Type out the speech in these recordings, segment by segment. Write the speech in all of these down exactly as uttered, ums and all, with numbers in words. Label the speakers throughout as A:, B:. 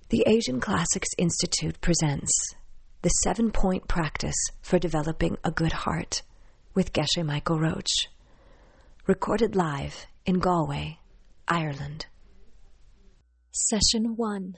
A: The Asian Classics Institute presents the seven-point practice for developing a good heart with Geshe Michael Roach. Recorded live in Galway, Ireland. Session one.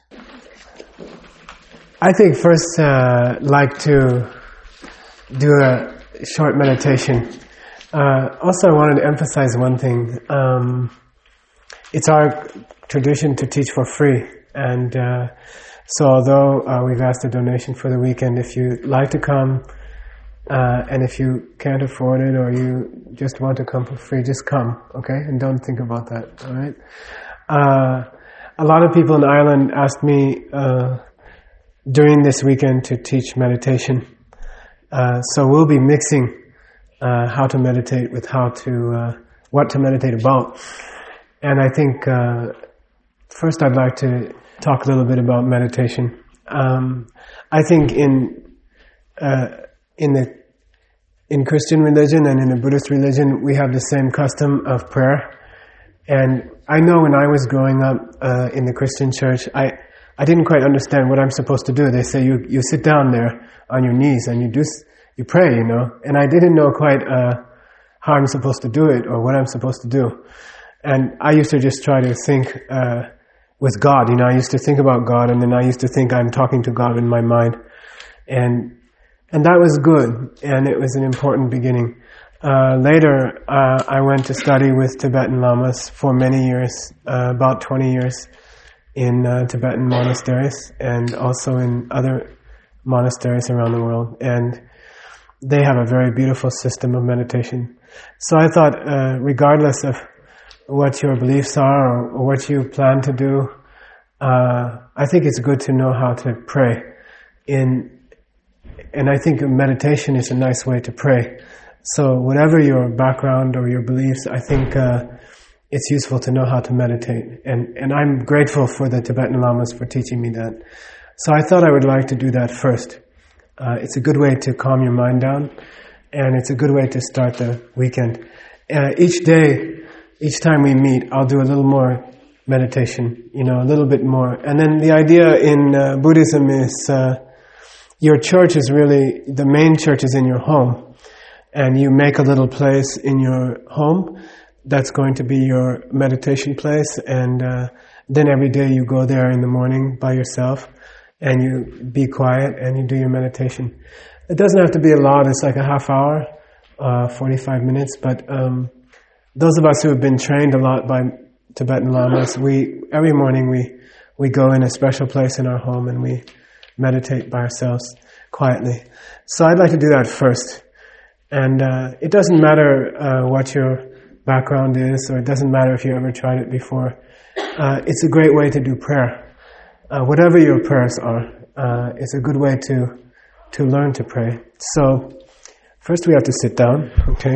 B: I think first uh, like to do a short meditation. Uh, also, I wanted to emphasize one thing. Um, it's our tradition to teach for free. And uh, so although uh, we've asked a donation for the weekend, if you'd like to come, uh, and if you can't afford it or you just want to come for free, just come, okay? And don't think about that, all right? Uh, a lot of people in Ireland asked me uh, during this weekend to teach meditation. Uh, so we'll be mixing uh, how to meditate with how to, uh, what to meditate about. And I think uh, first I'd like to talk a little bit about meditation. Um, I think in uh, in the in Christian religion and in the Buddhist religion, we have the same custom of prayer. And I know when I was growing up uh, in the Christian church, I I didn't quite understand what I'm supposed to do. They say you you sit down there on your knees and you do you pray, you know. And I didn't know quite uh, how I'm supposed to do it or what I'm supposed to do. And I used to just try to think uh, with God, you know, I used to think about God, and then I used to think I'm talking to God in my mind. And and that was good, and it was an important beginning. Uh, later, uh, I went to study with Tibetan Lamas for many years, uh, about twenty years, in uh, Tibetan monasteries, and also in other monasteries around the world. And they have a very beautiful system of meditation. So I thought, uh, regardless of what your beliefs are or, or what you plan to do, uh, I think it's good to know how to pray. In, and I think meditation is a nice way to pray. So whatever your background or your beliefs, I think uh, it's useful to know how to meditate. And, and I'm grateful for the Tibetan Lamas for teaching me that. So I thought I would like to do that first. Uh, it's a good way to calm your mind down, and it's a good way to start the weekend. Uh, each day, Each time we meet, I'll do a little more meditation, you know, a little bit more. And then the idea in uh, Buddhism is uh, your church is really, the main church is in your home. And you make a little place in your home that's going to be your meditation place. And uh, then every day you go there in the morning by yourself and you be quiet and you do your meditation. It doesn't have to be a lot. It's like a half hour, uh, forty-five minutes, but um those of us who have been trained a lot by Tibetan Lamas, we every morning we, we go in a special place in our home and we meditate by ourselves quietly. So I'd like to do that first. And uh, it doesn't matter uh, what your background is, or it doesn't matter if you ever tried it before. Uh, it's a great way to do prayer. Uh, whatever your prayers are, uh, it's a good way to to learn to pray. So first we have to sit down, okay?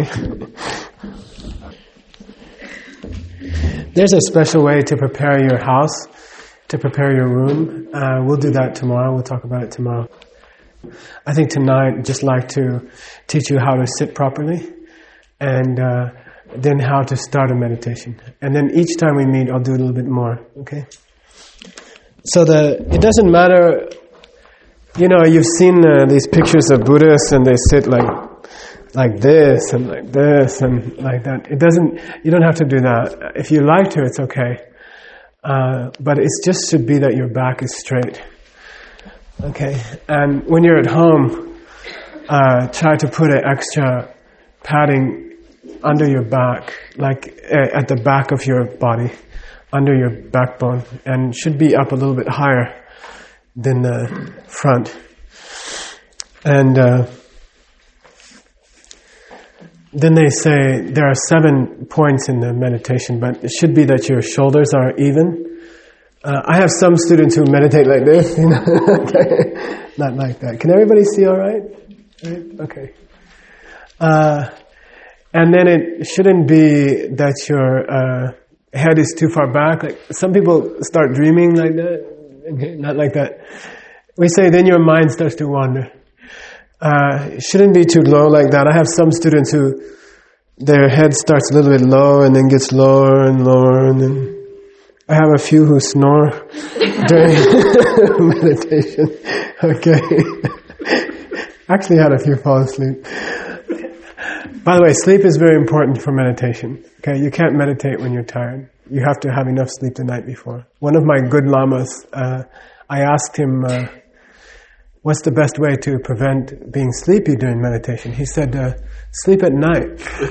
B: There's a special way to prepare your house, to prepare your room. Uh, we'll do that tomorrow. We'll talk about it tomorrow. I think tonight I'd just like to teach you how to sit properly, and uh, then how to start a meditation. And then each time we meet, I'll do a little bit more, okay? So the it doesn't matter, you know, you've seen uh, these pictures of Buddhists and they sit like like this and like this and like that. It doesn't, you don't have to do that. If you like to, it's okay. Uh, but it just should be that your back is straight. Okay? And when you're at home, uh, try to put an extra padding under your back, like uh, at the back of your body, under your backbone, and should be up a little bit higher than the front. And uh, then they say there are seven points in the meditation, but it should be that your shoulders are even. Uh, I have some students who meditate like this, you know, okay. Not like that. Can everybody see all right? Right? Okay. Uh, and then it shouldn't be that your uh, head is too far back. Like some people start dreaming like that. Okay, not like that. We say then your mind starts to wander. Uh, it shouldn't be too low like that. I have some students who their head starts a little bit low and then gets lower and lower and then I have a few who snore during meditation. Okay. Actually had a few fall asleep. By the way, sleep is very important for meditation. Okay, you can't meditate when you're tired. You have to have enough sleep the night before. One of my good lamas, uh, I asked him, uh, what's the best way to prevent being sleepy during meditation? He said, uh, sleep at night.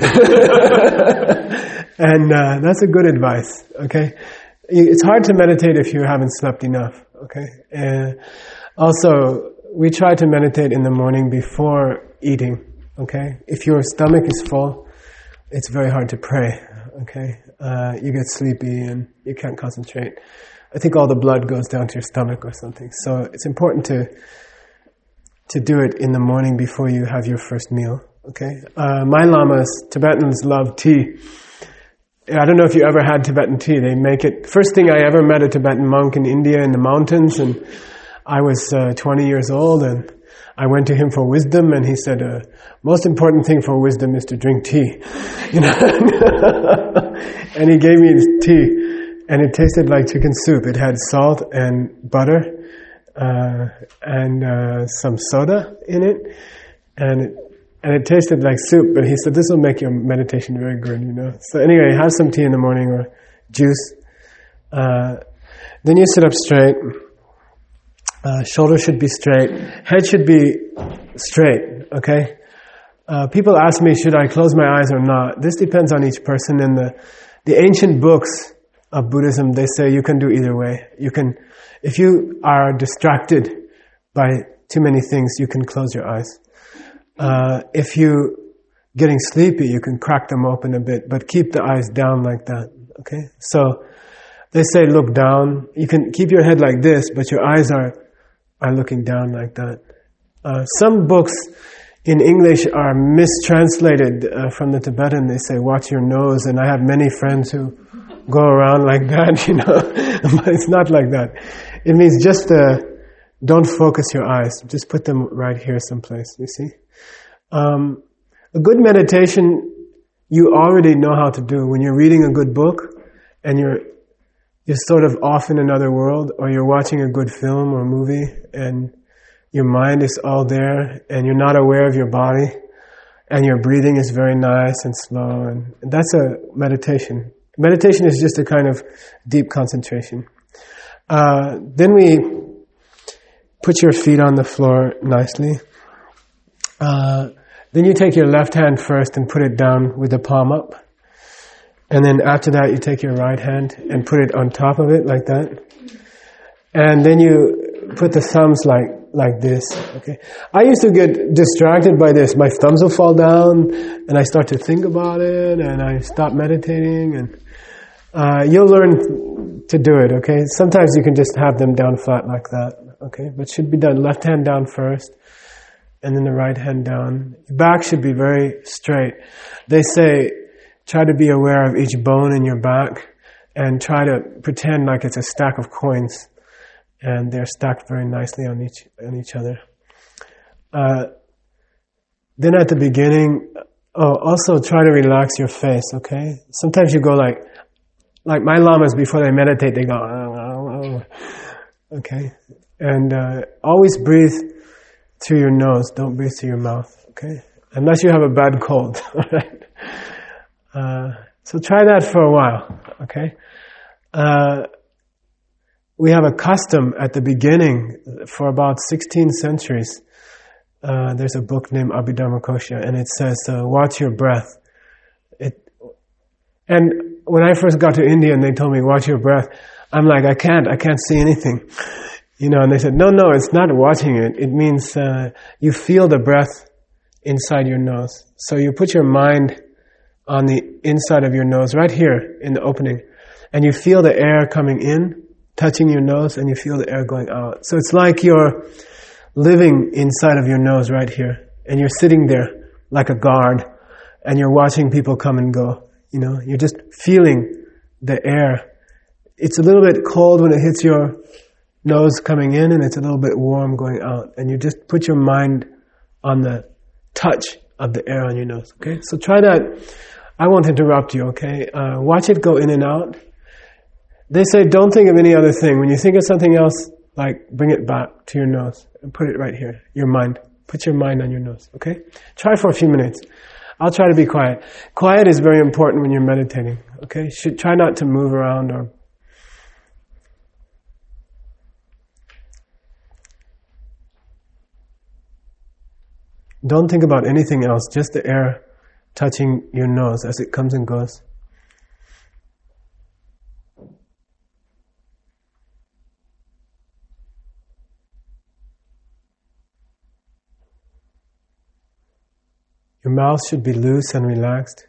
B: And uh, that's a good advice, okay? It's hard to meditate if you haven't slept enough, okay? And also, we try to meditate in the morning before eating, okay? If your stomach is full, it's very hard to pray, okay? Uh, you get sleepy and you can't concentrate. I think all the blood goes down to your stomach or something. So it's important to to do it in the morning before you have your first meal, okay? Uh, my lamas, Tibetans, love tea. I don't know if you ever had Tibetan tea. They make it... First thing I ever met a Tibetan monk in India in the mountains, and I was uh, twenty years old, and I went to him for wisdom, and he said, uh, most important thing for wisdom is to drink tea. You know? And he gave me this tea, and it tasted like chicken soup. It had salt and butter, uh, and uh, some soda in it, and it And it tasted like soup, but he said, this will make your meditation very good, you know. So anyway, have some tea in the morning or juice. Uh, then you sit up straight. Uh, shoulders should be straight. Head should be straight, okay? Uh, people ask me, should I close my eyes or not? This depends on each person. In the, the ancient books of Buddhism, they say you can do either way. You can, if you are distracted by too many things, you can close your eyes. Uh, if you're getting sleepy, you can crack them open a bit, but keep the eyes down like that, okay? So, they say look down. You can keep your head like this, but your eyes are, are looking down like that. Uh, some books in English are mistranslated uh, from the Tibetan. They say, watch your nose, and I have many friends who go around like that, you know, but it's not like that. It means just uh, don't focus your eyes. Just put them right here someplace, you see? Um, a good meditation, you already know how to do. When you're reading a good book and you're you're sort of off in another world, or you're watching a good film or movie and your mind is all there and you're not aware of your body and your breathing is very nice and slow, and that's a meditation. Meditation is just a kind of deep concentration. Uh, then we put your feet on the floor nicely. Uh, then you take your left hand first and put it down with the palm up. And then after that, you take your right hand and put it on top of it like that. And then you put the thumbs like like this. Okay. I used to get distracted by this. My thumbs will fall down, and I start to think about it, and I stop meditating. And uh, you'll learn to do it. Okay. Sometimes you can just have them down flat like that. Okay. But it should be done left hand down first, and then the right hand down. Your back should be very straight. They say, try to be aware of each bone in your back and try to pretend like it's a stack of coins, and they're stacked very nicely on each on each other. Uh, then at the beginning, oh, also try to relax your face, okay? Sometimes you go like, like my lamas before they meditate, they go, oh, oh, oh. Okay? And uh, always breathe through your nose, don't breathe through your mouth, okay? Unless you have a bad cold, alright? Uh, so try that for a while, okay? Uh, we have a custom at the beginning for about sixteen centuries. Uh, there's a book named Abhidharmakosha, and it says, uh, watch your breath. It, and when I first got to India and they told me, watch your breath, I'm like, I can't, I can't see anything. You know, and they said, no, no, it's not watching it. It means uh, you feel the breath inside your nose. So you put your mind on the inside of your nose, right here in the opening, and you feel the air coming in, touching your nose, and you feel the air going out. So it's like you're living inside of your nose right here, and you're sitting there like a guard, and you're watching people come and go. You know, you're just feeling the air. It's a little bit cold when it hits your nose coming in, and it's a little bit warm going out, and you just put your mind on the touch of the air on your nose, okay? So try that. I won't interrupt you, okay? Uh, watch it go in and out. They say don't think of any other thing. When you think of something else, like bring it back to your nose and put it right here, your mind. Put your mind on your nose, okay? Try for a few minutes. I'll try to be quiet. Quiet is very important when you're meditating, okay? Should try not to move around or... Don't think about anything else, just the air touching your nose as it comes and goes. Your mouth should be loose and relaxed.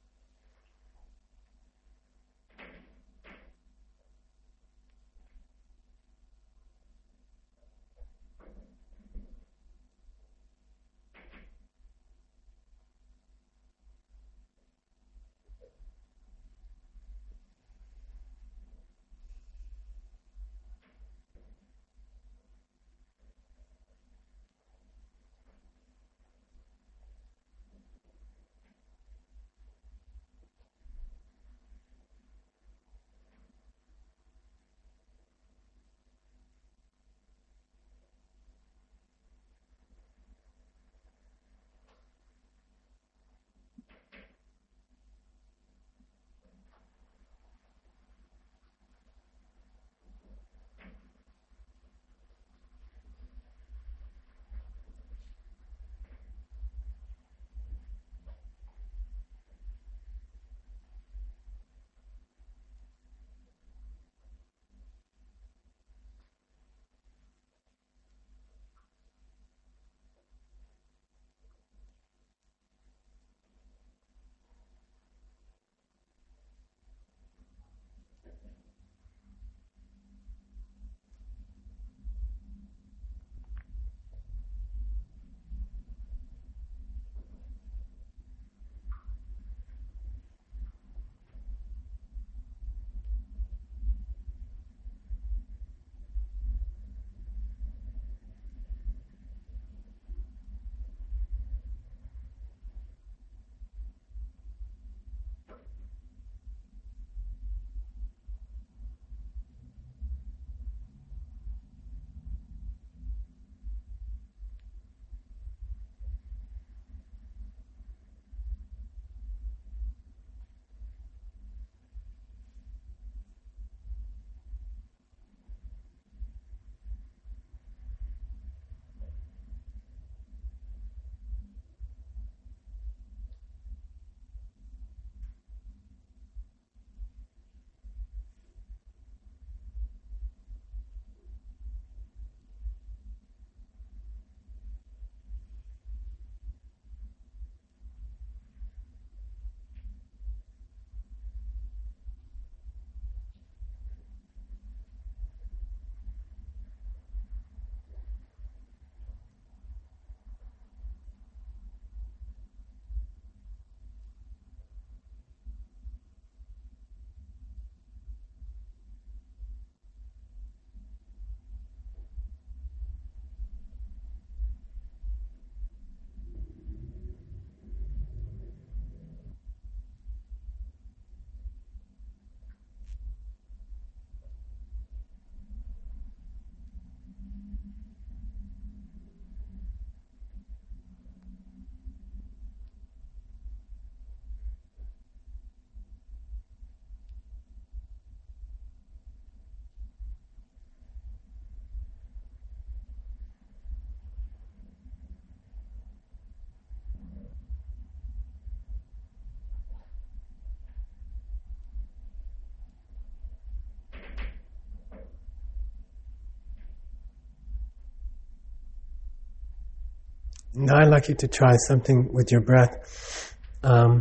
B: Now I'd like you to try something with your breath. Um,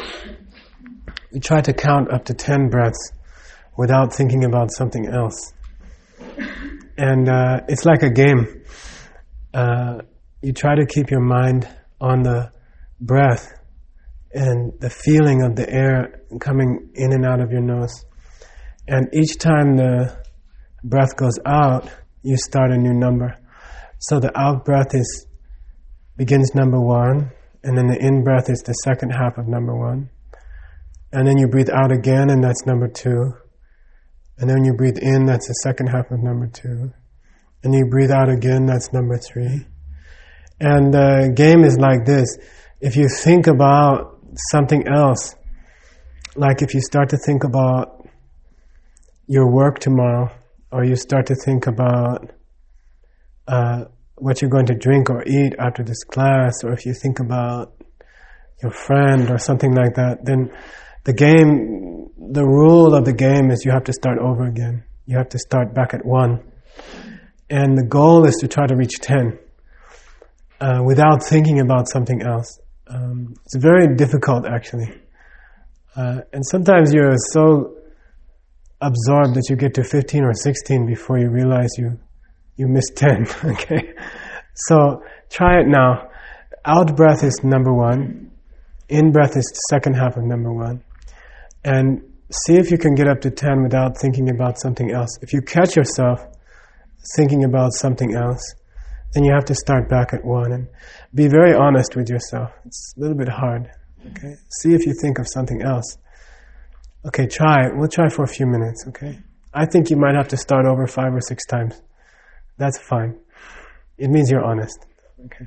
B: you try to count up to ten breaths without thinking about something else. And uh, it's like a game. Uh, you try to keep your mind on the breath and the feeling of the air coming in and out of your nose. And each time the breath goes out, you start a new number. So the out breath is begins number one, and then the in breath is the second half of number one. And then you breathe out again, and that's number two. And then when you breathe in, that's the second half of number two. And you breathe out again, that's number three. And the game is like this. If you think about something else, like if you start to think about your work tomorrow, or you start to think about uh, what you're going to drink or eat after this class, or if you think about your friend or something like that, then the game, the rule of the game is you have to start over again. You have to start back at one. And the goal is to try to reach ten uh, without thinking about something else. Um, it's very difficult, actually. Uh, and sometimes you're so absorbed that you get to fifteen or sixteen before you realize you you missed ten. Okay, so try it now. Out breath is number one. In breath is the second half of number one. And see if you can get up to ten without thinking about something else. If you catch yourself thinking about something else, then you have to start back at one and be very honest with yourself. It's a little bit hard. Okay, see if you think of something else. Okay, try it. We'll try for a few minutes, okay? I think you might have to start over five or six times. That's fine. It means you're honest. Okay.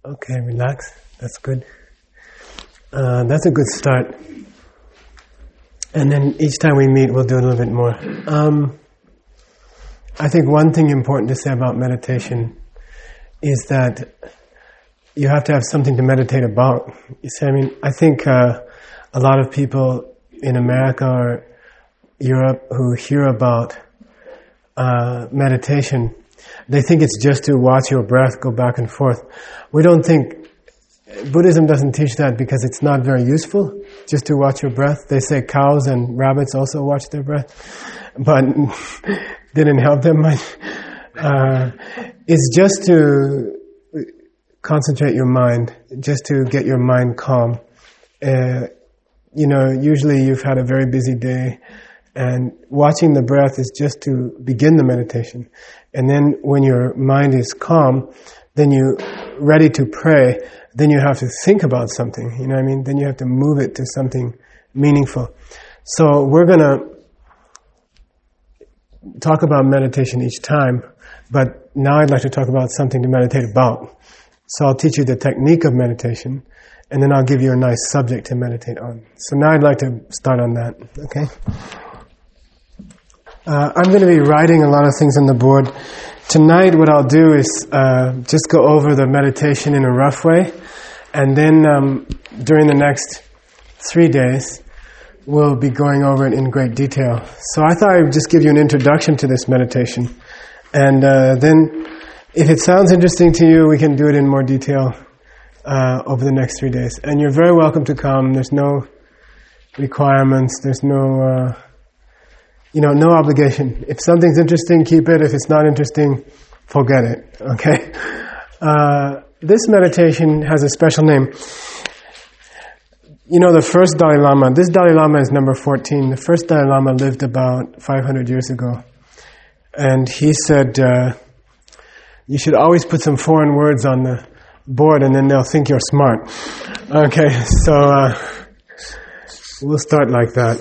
B: Okay, relax. That's good. Uh, that's a good start. And then each time we meet, we'll do a little bit more. Um, I think one thing important to say about meditation is that you have to have something to meditate about. You see, I mean, I think uh, a lot of people in America or Europe who hear about uh, meditation, they think it's just to watch your breath go back and forth. We don't think, Buddhism doesn't teach that because it's not very useful, just to watch your breath. They say cows and rabbits also watch their breath, but didn't help them much. Uh, it's just to concentrate your mind, just to get your mind calm. Uh, you know, usually you've had a very busy day, and watching the breath is just to begin the meditation. And then when your mind is calm, then you're ready to pray, then you have to think about something, you know what I mean? Then you have to move it to something meaningful. So we're going to talk about meditation each time, but now I'd like to talk about something to meditate about. So I'll teach you the technique of meditation, and then I'll give you a nice subject to meditate on. So now I'd like to start on that, okay? Uh, I'm going to be writing a lot of things on the board. Tonight what I'll do is uh, just go over the meditation in a rough way, and then um, during the next three days, we'll be going over it in great detail. So I thought I would just give you an introduction to this meditation, and uh, then if it sounds interesting to you, we can do it in more detail uh, over the next three days. And you're very welcome to come. There's no requirements. There's no, uh, you know, no obligation. If something's interesting, keep it. If it's not interesting, forget it. Okay? Uh, this meditation has a special name. You know, the first Dalai Lama, this Dalai Lama is number fourteen. The first Dalai Lama lived about five hundred years ago. And he said, uh, you should always put some foreign words on the board, and then they'll think you're smart. Okay, so uh, we'll start like that.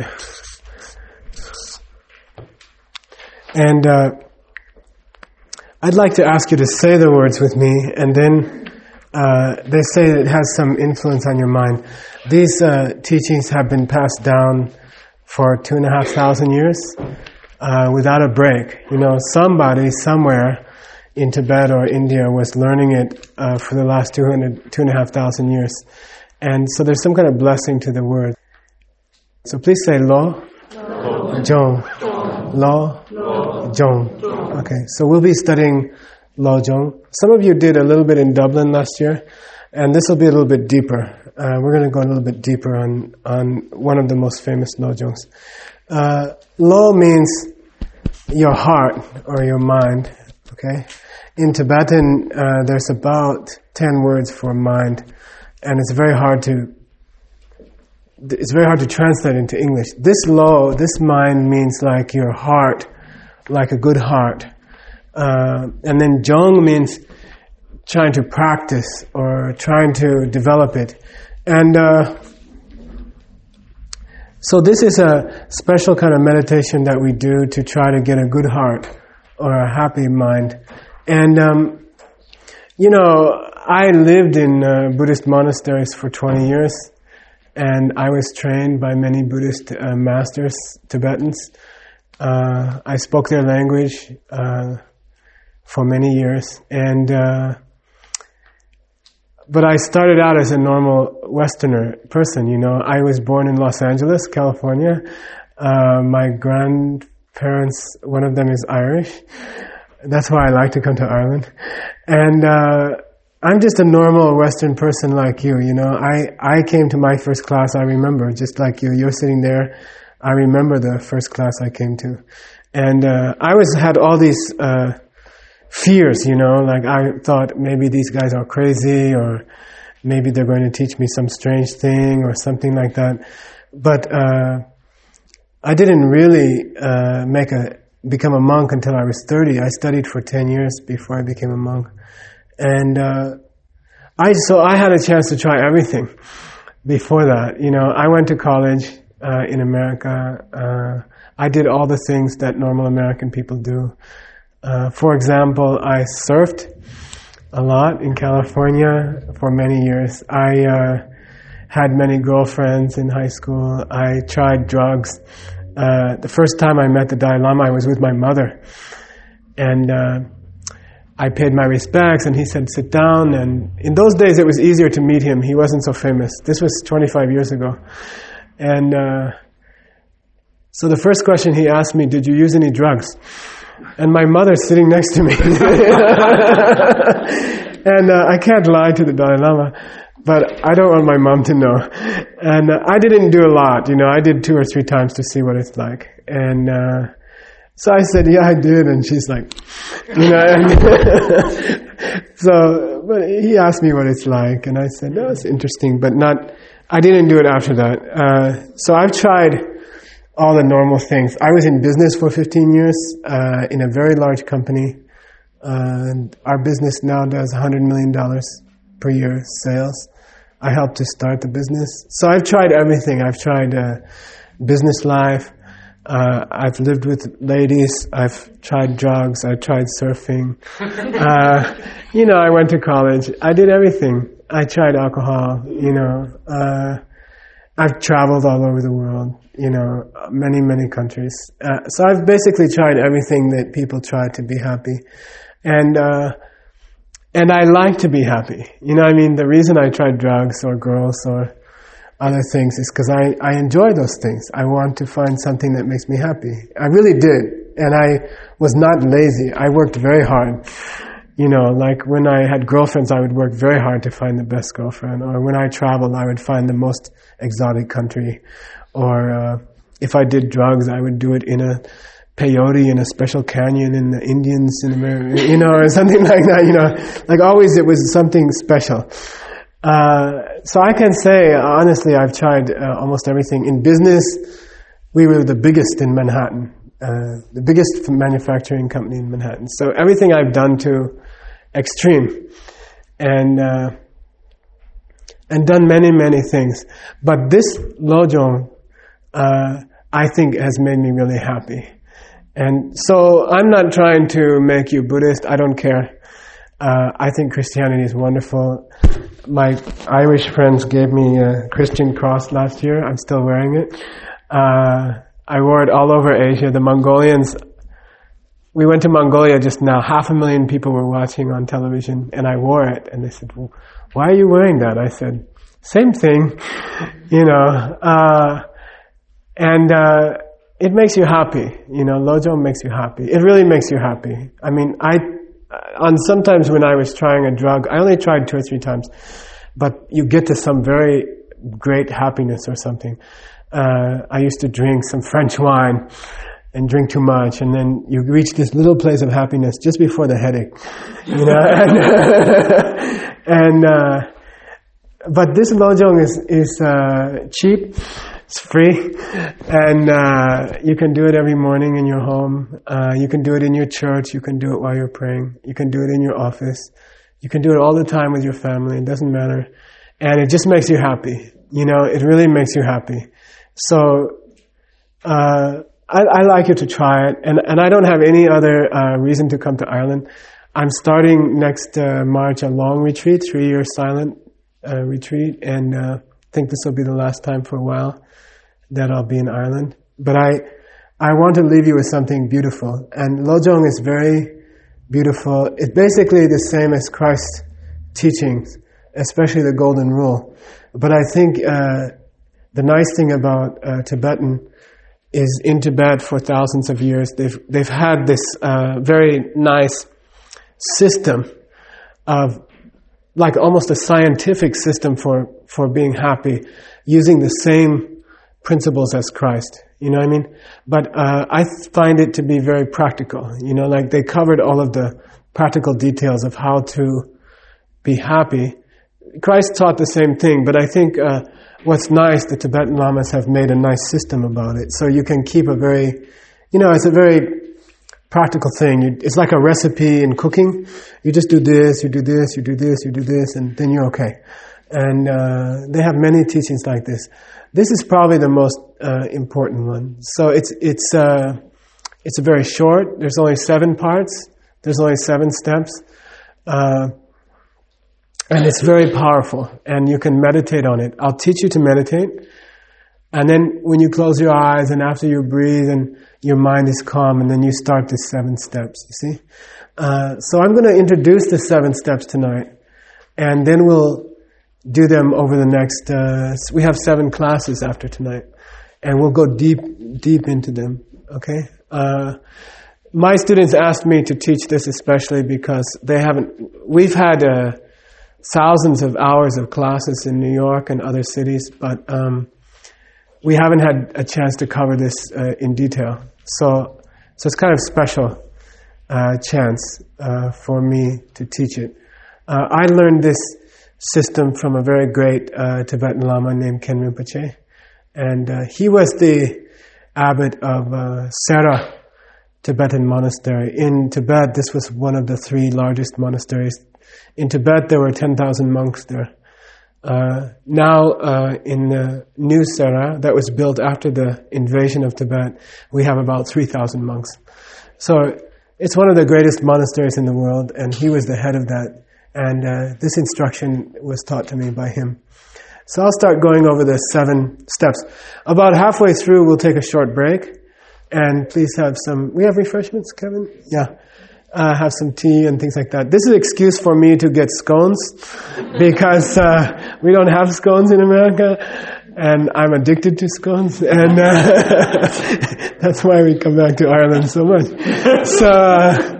B: And uh, I'd like to ask you to say the words with me, and then uh, they say it has some influence on your mind. These uh, teachings have been passed down for two and a half thousand years uh, without a break. You know, somebody somewhere in Tibet or India was learning it uh, for the last two hundred, two and a half thousand years. And so there's some kind of blessing to the word. So please say Lo, Jong, Lo, Jong. Okay, so we'll be studying Lo Jong. Some of you did a little bit in Dublin last year, and this will be a little bit deeper. Uh, we're going to go a little bit deeper on, on one of the most famous Lo Jongs. Uh, Lo means your heart or your mind, okay? In Tibetan, uh, there's about ten words for mind, and it's very hard to it's very hard to translate into English. This Lo, this mind means like your heart, like a good heart. Uh, and then Jong means trying to practice or trying to develop it. And uh, so this is a special kind of meditation that we do to try to get a good heart or a happy mind. And, um, you know, I lived in uh, Buddhist monasteries for twenty years, and I was trained by many Buddhist uh, masters, Tibetans. Uh, I spoke their language uh, for many years, and uh, but I started out as a normal Westerner person, you know. I was born in Los Angeles, California. Uh, my grandparents, one of them is Irish. That's why I like to come to Ireland. And uh, I'm just a normal Western person like you, you know. I, I came to my first class, I remember, just like you. You're sitting there. I remember the first class I came to. And uh, I was had all these uh, fears, you know, like I thought maybe these guys are crazy, or maybe they're going to teach me some strange thing or something like that. But uh, I didn't really uh, make a become a monk until I was thirty. I studied for ten years before I became a monk. And uh, I so I had a chance to try everything before that. You know, I went to college uh, in America. Uh, I did all the things that normal American people do. Uh, for example, I surfed. a lot in California for many years. I uh, had many girlfriends in high school. I tried drugs. Uh, the first time I met the Dalai Lama, I was with my mother. And uh, I paid my respects, and he said, sit down. And in those days, it was easier to meet him. He wasn't so famous. This was twenty-five years ago. And uh, so the first question he asked me, did you use any drugs? And my mother's sitting next to me. And uh, I can't lie to the Dalai Lama, but I don't want my mom to know. And uh, I didn't do a lot, you know, I did two or three times to see what it's like. And uh, so I said, yeah, I did. And she's like, you know, and so, but he asked me what it's like. And I said, no, it's interesting, but not, I didn't do it after that. Uh, so I've tried all the normal things. I was in business for fifteen years, uh, in a very large company. Uh, and our business now does one hundred million dollars per year sales. I helped to start the business. So I've tried everything. I've tried uh, business life. Uh, I've lived with ladies. I've tried drugs. I tried surfing. Uh, you know, I went to college. I did everything. I tried alcohol, you know. Uh, I've traveled all over the world, you know, many, many countries. Uh, so I've basically tried everything that people try to be happy. And, uh, and I like to be happy. You know what I mean? The reason I tried drugs or girls or other things is because I, I enjoy those things. I want to find something that makes me happy. I really did. And I was not lazy. I worked very hard. You know, like when I had girlfriends, I would work very hard to find the best girlfriend. Or when I traveled, I would find the most exotic country. Or uh, if I did drugs, I would do it in a peyote in a special canyon in the Indians in America, you know, or something like that, you know. Like always it was something special. Uh, so I can say, honestly, I've tried uh, almost everything. In business, we were the biggest in Manhattan, uh, the biggest manufacturing company in Manhattan. So everything I've done to extreme and uh, and done many, many things. But this Lojong, uh, I think has made me really happy. And so I'm not trying to make you Buddhist. I don't care. Uh, I think Christianity is wonderful. My Irish friends gave me a Christian cross last year. I'm still wearing it. Uh, I wore it all over Asia. The Mongolians, we went to Mongolia just now. Half a million people were watching on television, and I wore it. And they said, well, why are you wearing that? I said, same thing, you know. Uh, and uh, it makes you happy, you know. Lojong makes you happy. It really makes you happy. I mean, I, on sometimes when I was trying a drug, I only tried two or three times, but you get to some very great happiness or something. Uh, I used to drink some French wine and drink too much, and then you reach this little place of happiness just before the headache, you know. and and uh, but this Lojong is is uh, cheap. It's free, and uh, you can do it every morning in your home. Uh, you can do it in your church. You can do it while you're praying. You can do it in your office. You can do it all the time with your family. It doesn't matter. And it just makes you happy. You know, it really makes you happy. So uh, I, I like you to try it. And, and I don't have any other uh, reason to come to Ireland. I'm starting next uh, March a long retreat, three-year silent uh, retreat, and uh, I think this will be the last time for a while that I'll be in Ireland. But I I want to leave you with something beautiful. And Lojong is very beautiful. It's basically the same as Christ's teachings, especially the Golden Rule. But I think uh, the nice thing about uh, Tibetan is in Tibet for thousands of years, they've they've had this uh, very nice system of, like almost a scientific system for, for being happy, using the same principles as Christ, you know what I mean? But uh, I find it to be very practical, you know, like they covered all of the practical details of how to be happy. Christ taught the same thing, but I think uh, what's nice, the Tibetan Lamas have made a nice system about it. So you can keep a very, you know, it's a very practical thing. You, it's like a recipe in cooking. You just do this, you do this, you do this, you do this, and then you're okay. And uh, they have many teachings like this. This is probably the most uh, important one. So it's it's uh, it's very short. There's only seven parts. There's only seven steps. Uh, And it's very powerful, and you can meditate on it. I'll teach you to meditate, and then when you close your eyes and after you breathe and your mind is calm, and then you start the seven steps, you see? Uh, so I'm going to introduce the seven steps tonight, and then we'll do them over the next, uh, we have seven classes after tonight, and we'll go deep, deep into them, okay? Uh, my students asked me to teach this especially because they haven't, we've had uh, thousands of hours of classes in New York and other cities, but um, we haven't had a chance to cover this uh, in detail. So, so it's kind of special uh, chance uh, for me to teach it. Uh, I learned this system from a very great uh, Tibetan Lama named Khen Rinpoche, and uh, he was the abbot of uh, Sera Tibetan monastery. In Tibet, this was one of the three largest monasteries. In Tibet, there were ten thousand monks there. Uh, now, uh, in the new Sera that was built after the invasion of Tibet, we have about three thousand monks. So it's one of the greatest monasteries in the world, and he was the head of that. And uh, this instruction was taught to me by him. So I'll start going over the seven steps. About halfway through, we'll take a short break. And please have some... We have refreshments, Kevin? Yeah. Uh, have some tea and things like that. This is an excuse for me to get scones because uh, we don't have scones in America, and I'm addicted to scones, and uh, that's why we come back to Ireland so much. So, uh,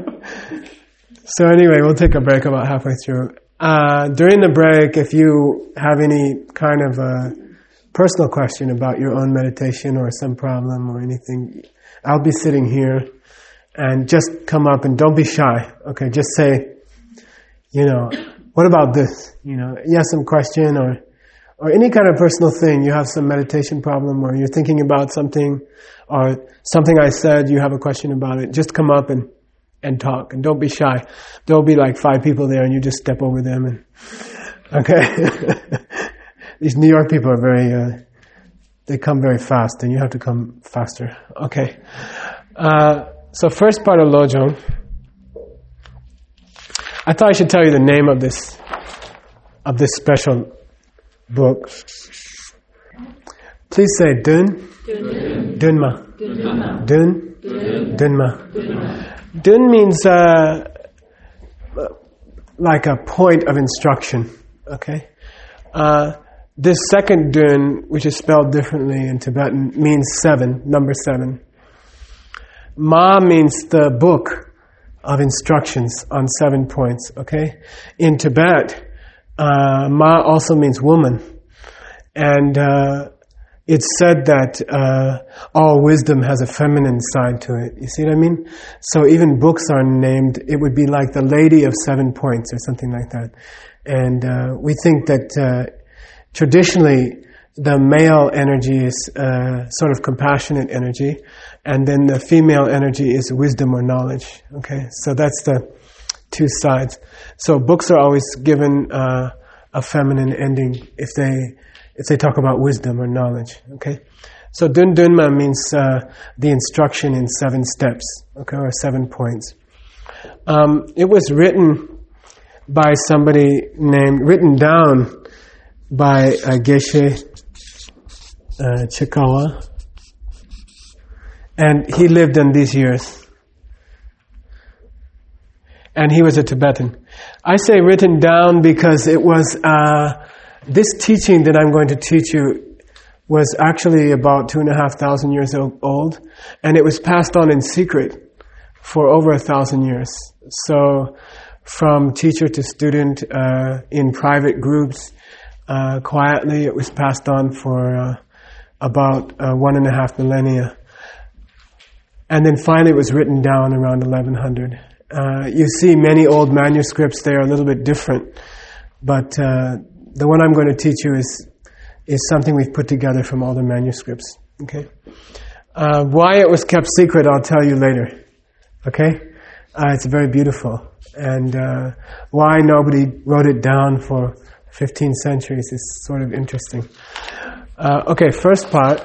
B: so anyway, we'll take a break about halfway through. Uh, during the break, if you have any kind of a personal question about your own meditation or some problem or anything, I'll be sitting here. And just come up and don't be shy. Okay, just say, you know, what about this? You know, you have some question or or any kind of personal thing. You have some meditation problem or you're thinking about something or something I said, you have a question about it. Just come up and, and talk. And don't be shy. There'll be like five people there and you just step over them. And okay? These New York people are very, uh, they come very fast and you have to come faster. Okay. Uh, So first part of Lojong, I thought I should tell you the name of this of this special book. Please say Dun, Dun. Dunma, Dunma. Dun, Dun. Dunma. Dunma. Dun means uh, like a point of instruction. Okay, uh, this second Dun, which is spelled differently in Tibetan, means seven, number seven. Ma means the book of instructions on seven points, okay? In Tibet, uh, Ma also means woman. And uh, it's said that uh, all wisdom has a feminine side to it. You see what I mean? So even books are named, it would be like the Lady of Seven Points or something like that. And uh, we think that uh, traditionally the male energy is uh, sort of compassionate energy, and then the female energy is wisdom or knowledge. Okay, so that's the two sides. So books are always given uh, a feminine ending if they if they talk about wisdom or knowledge. Okay, so Dun Dunma means uh, the instruction in seven steps. Okay, or seven points. Um, it was written by somebody named written down by uh, Geshe uh, Chikawa. And he lived in these years. And he was a Tibetan. I say written down because it was, uh, this teaching that I'm going to teach you was actually about two and a half thousand years old. And it was passed on in secret for over a thousand years. So from teacher to student, uh, in private groups, uh, quietly, it was passed on for uh, about uh, one and a half millennia. And then finally it was written down around eleven hundred. Uh, you see many old manuscripts, they are a little bit different. But uh, the one I'm going to teach you is is something we've put together from all the manuscripts. Okay. Uh, why it was kept secret, I'll tell you later. Okay. Uh, it's very beautiful, and uh, why nobody wrote it down for fifteen centuries is sort of interesting. Uh, okay, first part.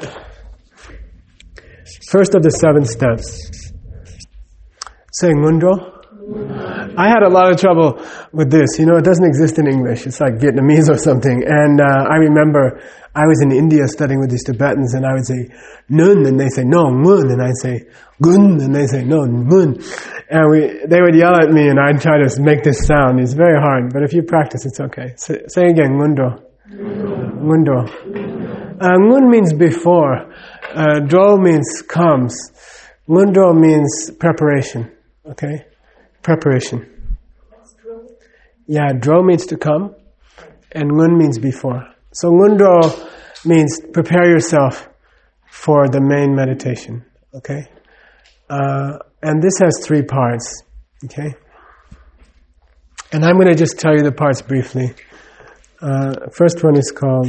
B: First of the seven steps. Say Ngundro. I had a lot of trouble with this. You know, it doesn't exist in English. It's like Vietnamese or something. And uh, I remember I was in India studying with these Tibetans, and I would say nun, and they say no, ngun, and I'd say gun, and they say no, ngun. And we, they would yell at me, and I'd try to make this sound. It's very hard, but if you practice, it's okay. Say, say again, ngundo. Ngundo. Uh, ngun means before. Uh, dro means comes. Ngundo means preparation. Okay? Preparation. Yeah, dro means to come, and ngun means before. So ngundo means prepare yourself for the main meditation. Okay? Uh, and this has three parts. Okay? And I'm going to just tell you the parts briefly. Uh, first one is called,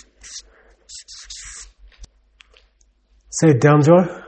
B: say Delmjor?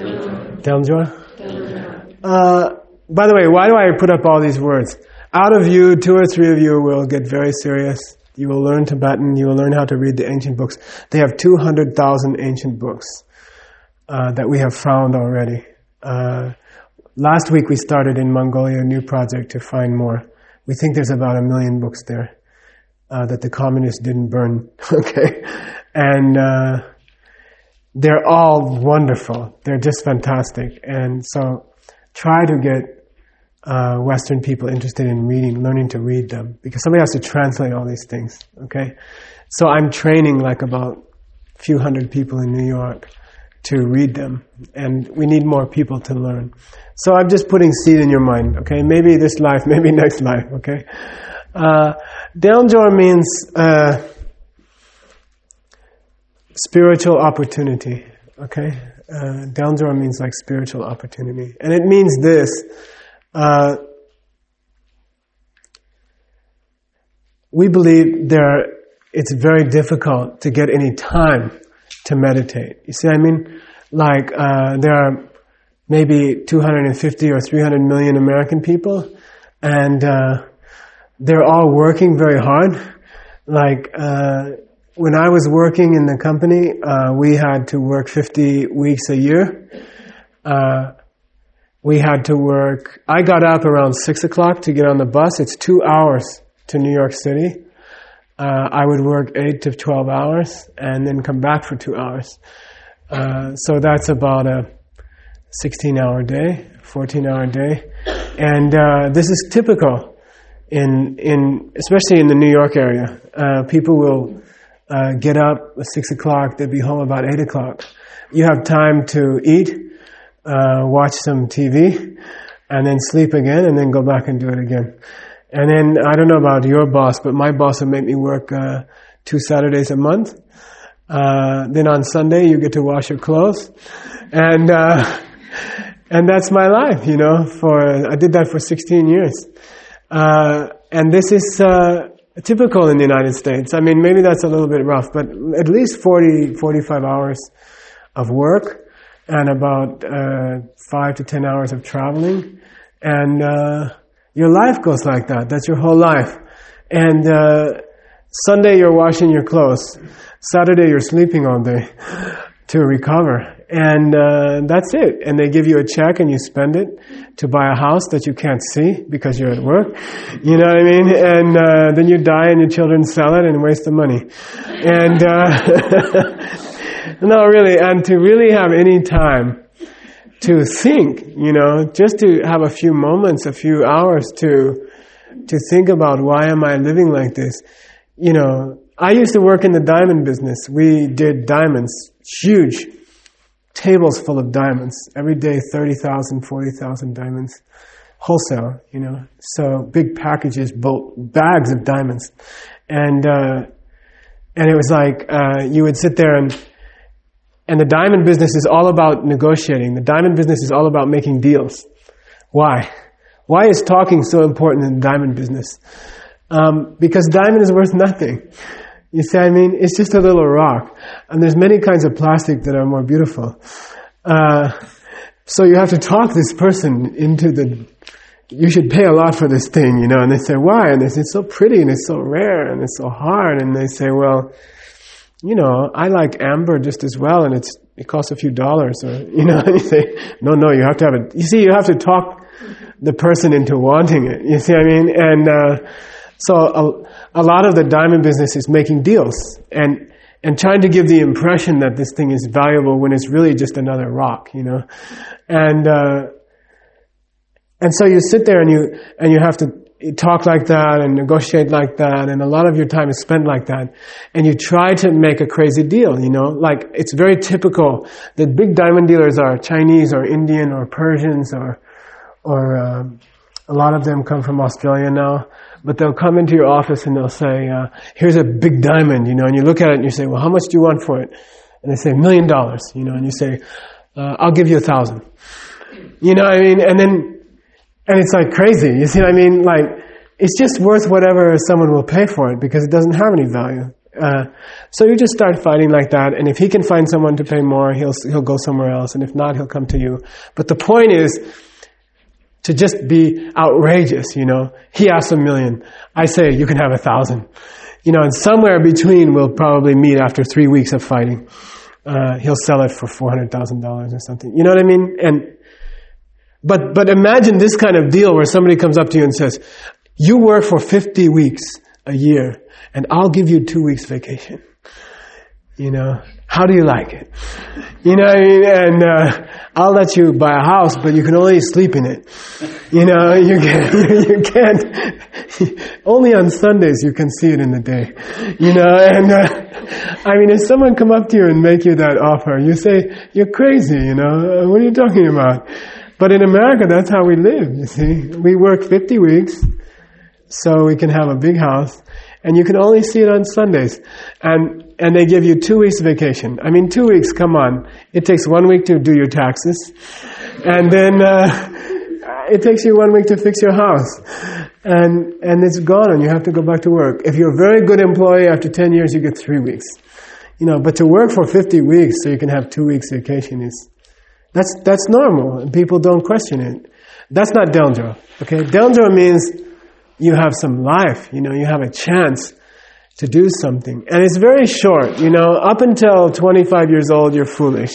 B: Delmjor? Uh, by the way, why do I put up all these words? Out of you, two or three of you will get very serious. You will learn Tibetan, you will learn how to read the ancient books. They have two hundred thousand ancient books uh, that we have found already. Uh, last week we started in Mongolia a new project to find more. We think there's about a million books there. Uh, that the communists didn't burn, okay? And uh, they're all wonderful. They're just fantastic. And so try to get uh, Western people interested in reading, learning to read them, because somebody has to translate all these things, okay? So I'm training like about a few hundred people in New York to read them, and we need more people to learn. So I'm just putting seed in your mind, okay? Maybe this life, maybe next life, okay? Uh, Delmjor means uh, spiritual opportunity, okay? Uh, Delmjor means like spiritual opportunity. And it means this, uh, we believe there, it's very difficult to get any time to meditate. You see what I mean? Like, uh, there are maybe two hundred fifty or three hundred million American people, and uh, they're all working very hard. Like, uh, when I was working in the company, uh, we had to work fifty weeks a year. Uh, we had to work, I got up around six o'clock to get on the bus. It's two hours to New York City. Uh, I would work eight to twelve hours and then come back for two hours. Uh, so that's about a sixteen hour day, fourteen hour day. And uh, this is typical. In, in, especially in the New York area, uh, people will uh, get up at six o'clock, they'll be home about eight o'clock. You have time to eat, uh, watch some T V, and then sleep again, and then go back and do it again. And then, I don't know about your boss, but my boss would make me work uh, two Saturdays a month. Uh, then on Sunday, you get to wash your clothes. And, uh, and that's my life, you know, for, I did that for sixteen years. Uh, and this is uh, typical in the United States. I mean, maybe that's a little bit rough, but at least forty, forty-five hours of work and about uh, five to ten hours of traveling. And uh, your life goes like that. That's your whole life. And uh, Sunday you're washing your clothes. Saturday you're sleeping all day to recover. And uh, that's it. And they give you a check and you spend it to buy a house that you can't see because you're at work. You know what I mean? And uh, then you die and your children sell it and waste the money. And uh, no, really, and to really have any time to think, you know, just to have a few moments, a few hours to to think about why am I living like this? You know, I used to work in the diamond business. We did diamonds, huge tables full of diamonds. Every day, thirty thousand, forty thousand diamonds. Wholesale, you know. So big packages, bulk, bags of diamonds. And uh, and it was like uh, you would sit there and and the diamond business is all about negotiating. The diamond business is all about making deals. Why? Why is talking so important in the diamond business? Um, because diamond is worth nothing. You see what I mean? It's just a little rock. And there's many kinds of plastic that are more beautiful. Uh, so you have to talk this person into the, you should pay a lot for this thing, you know. And they say, why? And they say, it's so pretty and it's so rare and it's so hard. And they say, well, you know, I like amber just as well and it's it costs a few dollars. Or, you know, and you say, no, no, you have to have it. You see, you have to talk the person into wanting it. You see what I mean? And uh, so a, a lot of the diamond business is making deals and and trying to give the impression that this thing is valuable when it's really just another rock, you know. And uh, and so you sit there and you and you have to talk like that and negotiate like that, and a lot of your time is spent like that, and you try to make a crazy deal, you know. Like, it's very typical that big diamond dealers are Chinese or Indian or Persians, or or um, a lot of them come from Australia now, but they'll come into your office and they'll say, uh, here's a big diamond, you know, and you look at it and you say, well, how much do you want for it? And they say, a million dollars, you know, and you say, uh, I'll give you a thousand. You know what I mean? And then And it's like crazy, you see what I mean? Like, it's just worth whatever someone will pay for it because it doesn't have any value. Uh, so you just start fighting like that, and if he can find someone to pay more, he'll he'll go somewhere else, and if not, he'll come to you. But the point is to just be outrageous, you know. He asks a million. I say, you can have a thousand. You know, and somewhere between we'll probably meet after three weeks of fighting. Uh, he'll sell it for four hundred thousand dollars or something. You know what I mean? And But but imagine this kind of deal where somebody comes up to you and says, you work for fifty weeks a year and I'll give you two weeks vacation. You know, how do you like it? You know what I mean? And uh, I'll let you buy a house, but you can only sleep in it. You know, you can't, you can't, only on Sundays you can see it in the day. You know, and uh, I mean, if someone come up to you and make you that offer, you say, you're crazy, you know, what are you talking about? But in America, that's how we live, you see. We work fifty weeks so we can have a big house, and you can only see it on Sundays. And and they give you two weeks vacation. I mean, two weeks, come on. It takes one week to do your taxes, and then uh, it takes you one week to fix your house. And and it's gone, and you have to go back to work. If you're a very good employee, after ten years, you get three weeks. You know, but to work for fifty weeks so you can have two weeks vacation is... That's that's normal, and people don't question it. That's not Dendro, okay? Dendro means you have some life, you know, you have a chance to do something. And it's very short, you know, up until twenty-five years old, you're foolish.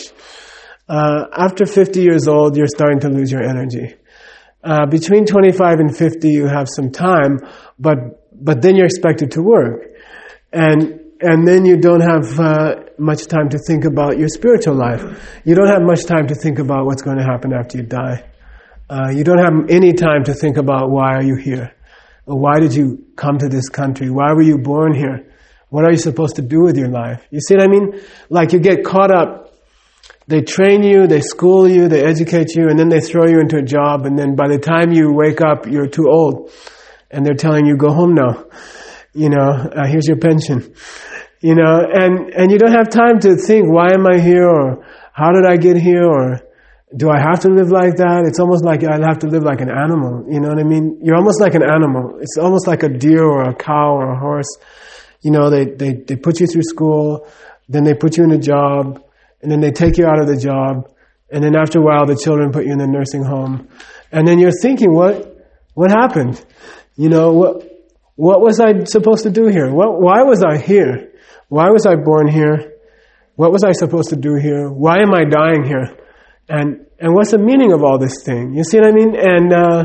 B: Uh, after fifty years old, you're starting to lose your energy. Uh, between twenty-five and fifty, you have some time, but but then you're expected to work. And And then you don't have uh, much time to think about your spiritual life. You don't have much time to think about what's going to happen after you die. Uh, you don't have any time to think about why are you here? Or why did you come to this country? Why were you born here? What are you supposed to do with your life? You see what I mean? Like, you get caught up. They train you, they school you, they educate you, and then they throw you into a job, and then by the time you wake up, you're too old. And they're telling you, go home now. You know, uh, here's your pension. You know, and, and you don't have time to think, why am I here, or how did I get here, or do I have to live like that? It's almost like I have to live like an animal, you know what I mean? You're almost like an animal. It's almost like a deer or a cow or a horse. You know, they, they, they put you through school, then they put you in a job, and then they take you out of the job, and then after a while the children put you in a nursing home. And then you're thinking, what, what happened? You know, what, what was I supposed to do here? What, why was I here? Why was I born here? What was I supposed to do here? Why am I dying here? And and what's the meaning of all this thing? You see what I mean? And uh,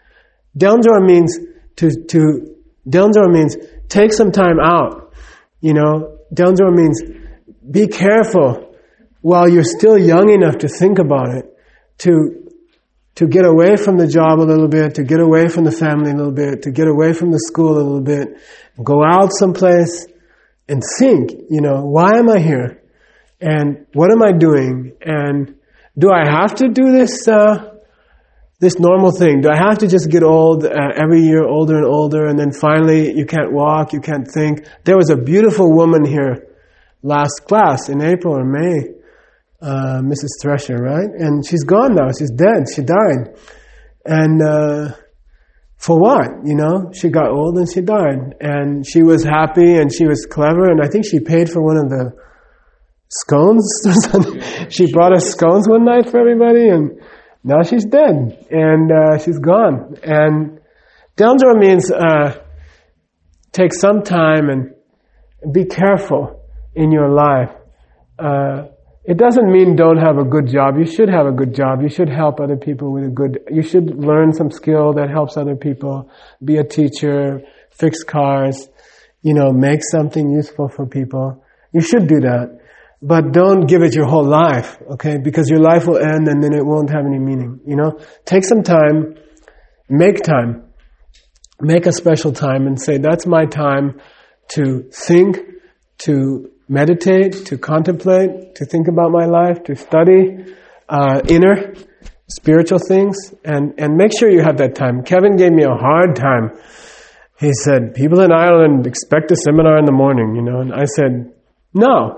B: Dendro means to to Dendro means take some time out. You know, Dendro means be careful while you're still young enough to think about it, to to get away from the job a little bit, to get away from the family a little bit, to get away from the school a little bit, go out someplace. And think, you know, why am I here? And what am I doing? And do I have to do this uh, this normal thing? Do I have to just get old uh, every year, older and older, and then finally you can't walk, you can't think? There was a beautiful woman here last class in April or May, uh, Missus Thresher, right? And she's gone now. She's dead. She died. And... Uh, For what? You know, she got old and she died. And she was happy and she was clever, and I think she paid for one of the scones or something. She brought us scones one night for everybody, and now she's dead. And uh, she's gone. And Dendro means uh, take some time and be careful in your life. Uh, It doesn't mean don't have a good job. You should have a good job. You should help other people with a good, you should learn some skill that helps other people. Be a teacher, fix cars, you know, make something useful for people. You should do that. But don't give it your whole life, okay? Because your life will end and then it won't have any meaning, you know? Take some time, make time. Make a special time and say, that's my time to think, to meditate, to contemplate, to think about my life, to study uh, inner spiritual things, and, and make sure you have that time. Kevin gave me a hard time. He said, people in Ireland expect a seminar in the morning, you know, and I said, no.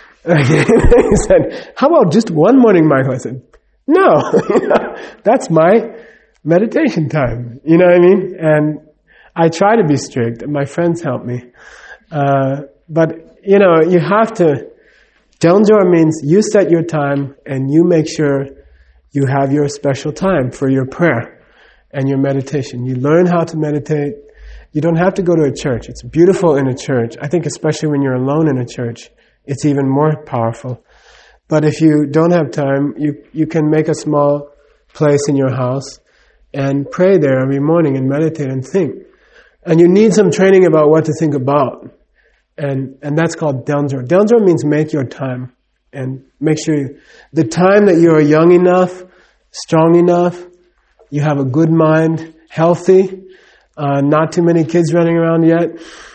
B: He said, how about just one morning, Michael? I said, no. That's my meditation time, you know what I mean? And I try to be strict, and my friends help me. Uh, but, you know, you have to, Delnjor means you set your time and you make sure you have your special time for your prayer and your meditation. You learn how to meditate. You don't have to go to a church. It's beautiful in a church. I think especially when you're alone in a church, it's even more powerful. But if you don't have time, you, you can make a small place in your house and pray there every morning and meditate and think. And you need some training about what to think about. And and that's called Delnjor. Delnjor means make your time. And make sure you, the time that you are young enough, strong enough, you have a good mind, healthy, uh, not too many kids running around yet.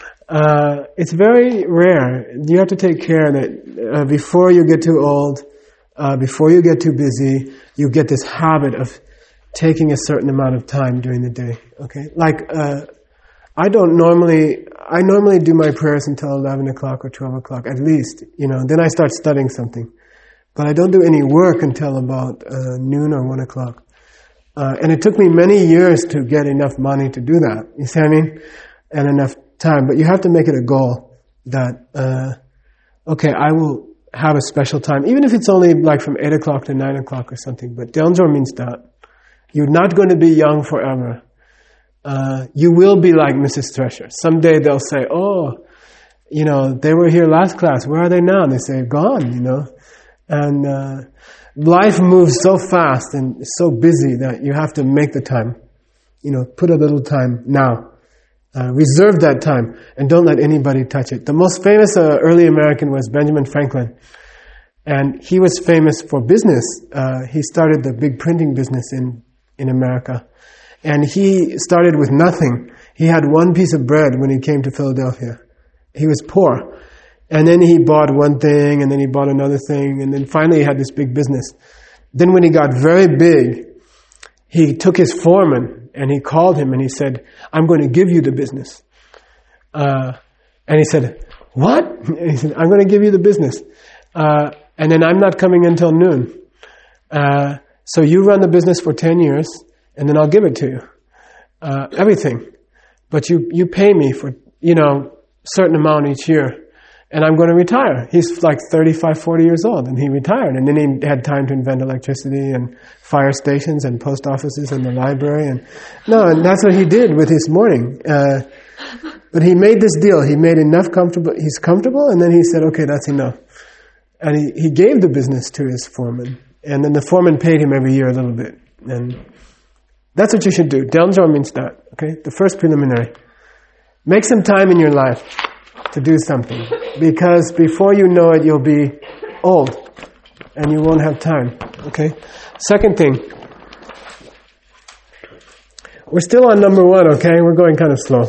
B: Uh, it's very rare. You have to take care that uh, before you get too old, uh, before you get too busy, you get this habit of taking a certain amount of time during the day. Okay, like uh, I don't normally. I normally do my prayers until eleven o'clock or twelve o'clock at least. You know, then I start studying something, but I don't do any work until about uh, noon or one o'clock. Uh, and it took me many years to get enough money to do that. You see what I mean? And enough time. But you have to make it a goal that, uh, okay, I will have a special time, even if it's only like from eight o'clock to nine o'clock or something. But Delnjor means that. You're not going to be young forever. Uh, you will be like Missus Thresher. Someday they'll say, oh, you know, they were here last class. Where are they now? And they say, gone, you know. And uh, life moves so fast and so busy that you have to make the time. You know, put a little time now. Uh, reserve that time and don't let anybody touch it. The most famous uh, early American was Benjamin Franklin. And he was famous for business. Uh, he started the big printing business in, in America. And he started with nothing. He had one piece of bread when he came to Philadelphia. He was poor. And then he bought one thing, and then he bought another thing, and then finally he had this big business. Then when he got very big, he took his foreman, and he called him, and he said, I'm going to give you the business. Uh, and he said, what? And he said, I'm going to give you the business. Uh, and then I'm not coming until noon. Uh, so you run the business for ten years, and then I'll give it to you. Uh, everything. But you, you pay me for, you know, certain amount each year. And I'm going to retire. He's like thirty-five, forty years old, and he retired. And then he had time to invent electricity and fire stations and post offices and the library. And no, and that's what he did with his morning. Uh, but he made this deal. He made enough comfortable. He's comfortable, and then he said, okay, that's enough. And he, he gave the business to his foreman. And then the foreman paid him every year a little bit. And that's what you should do. Delnjor means that, okay? The first preliminary. Make some time in your life to do something. Because before you know it, you'll be old. And you won't have time, okay? Second thing. We're still on number one, okay? We're going kind of slow.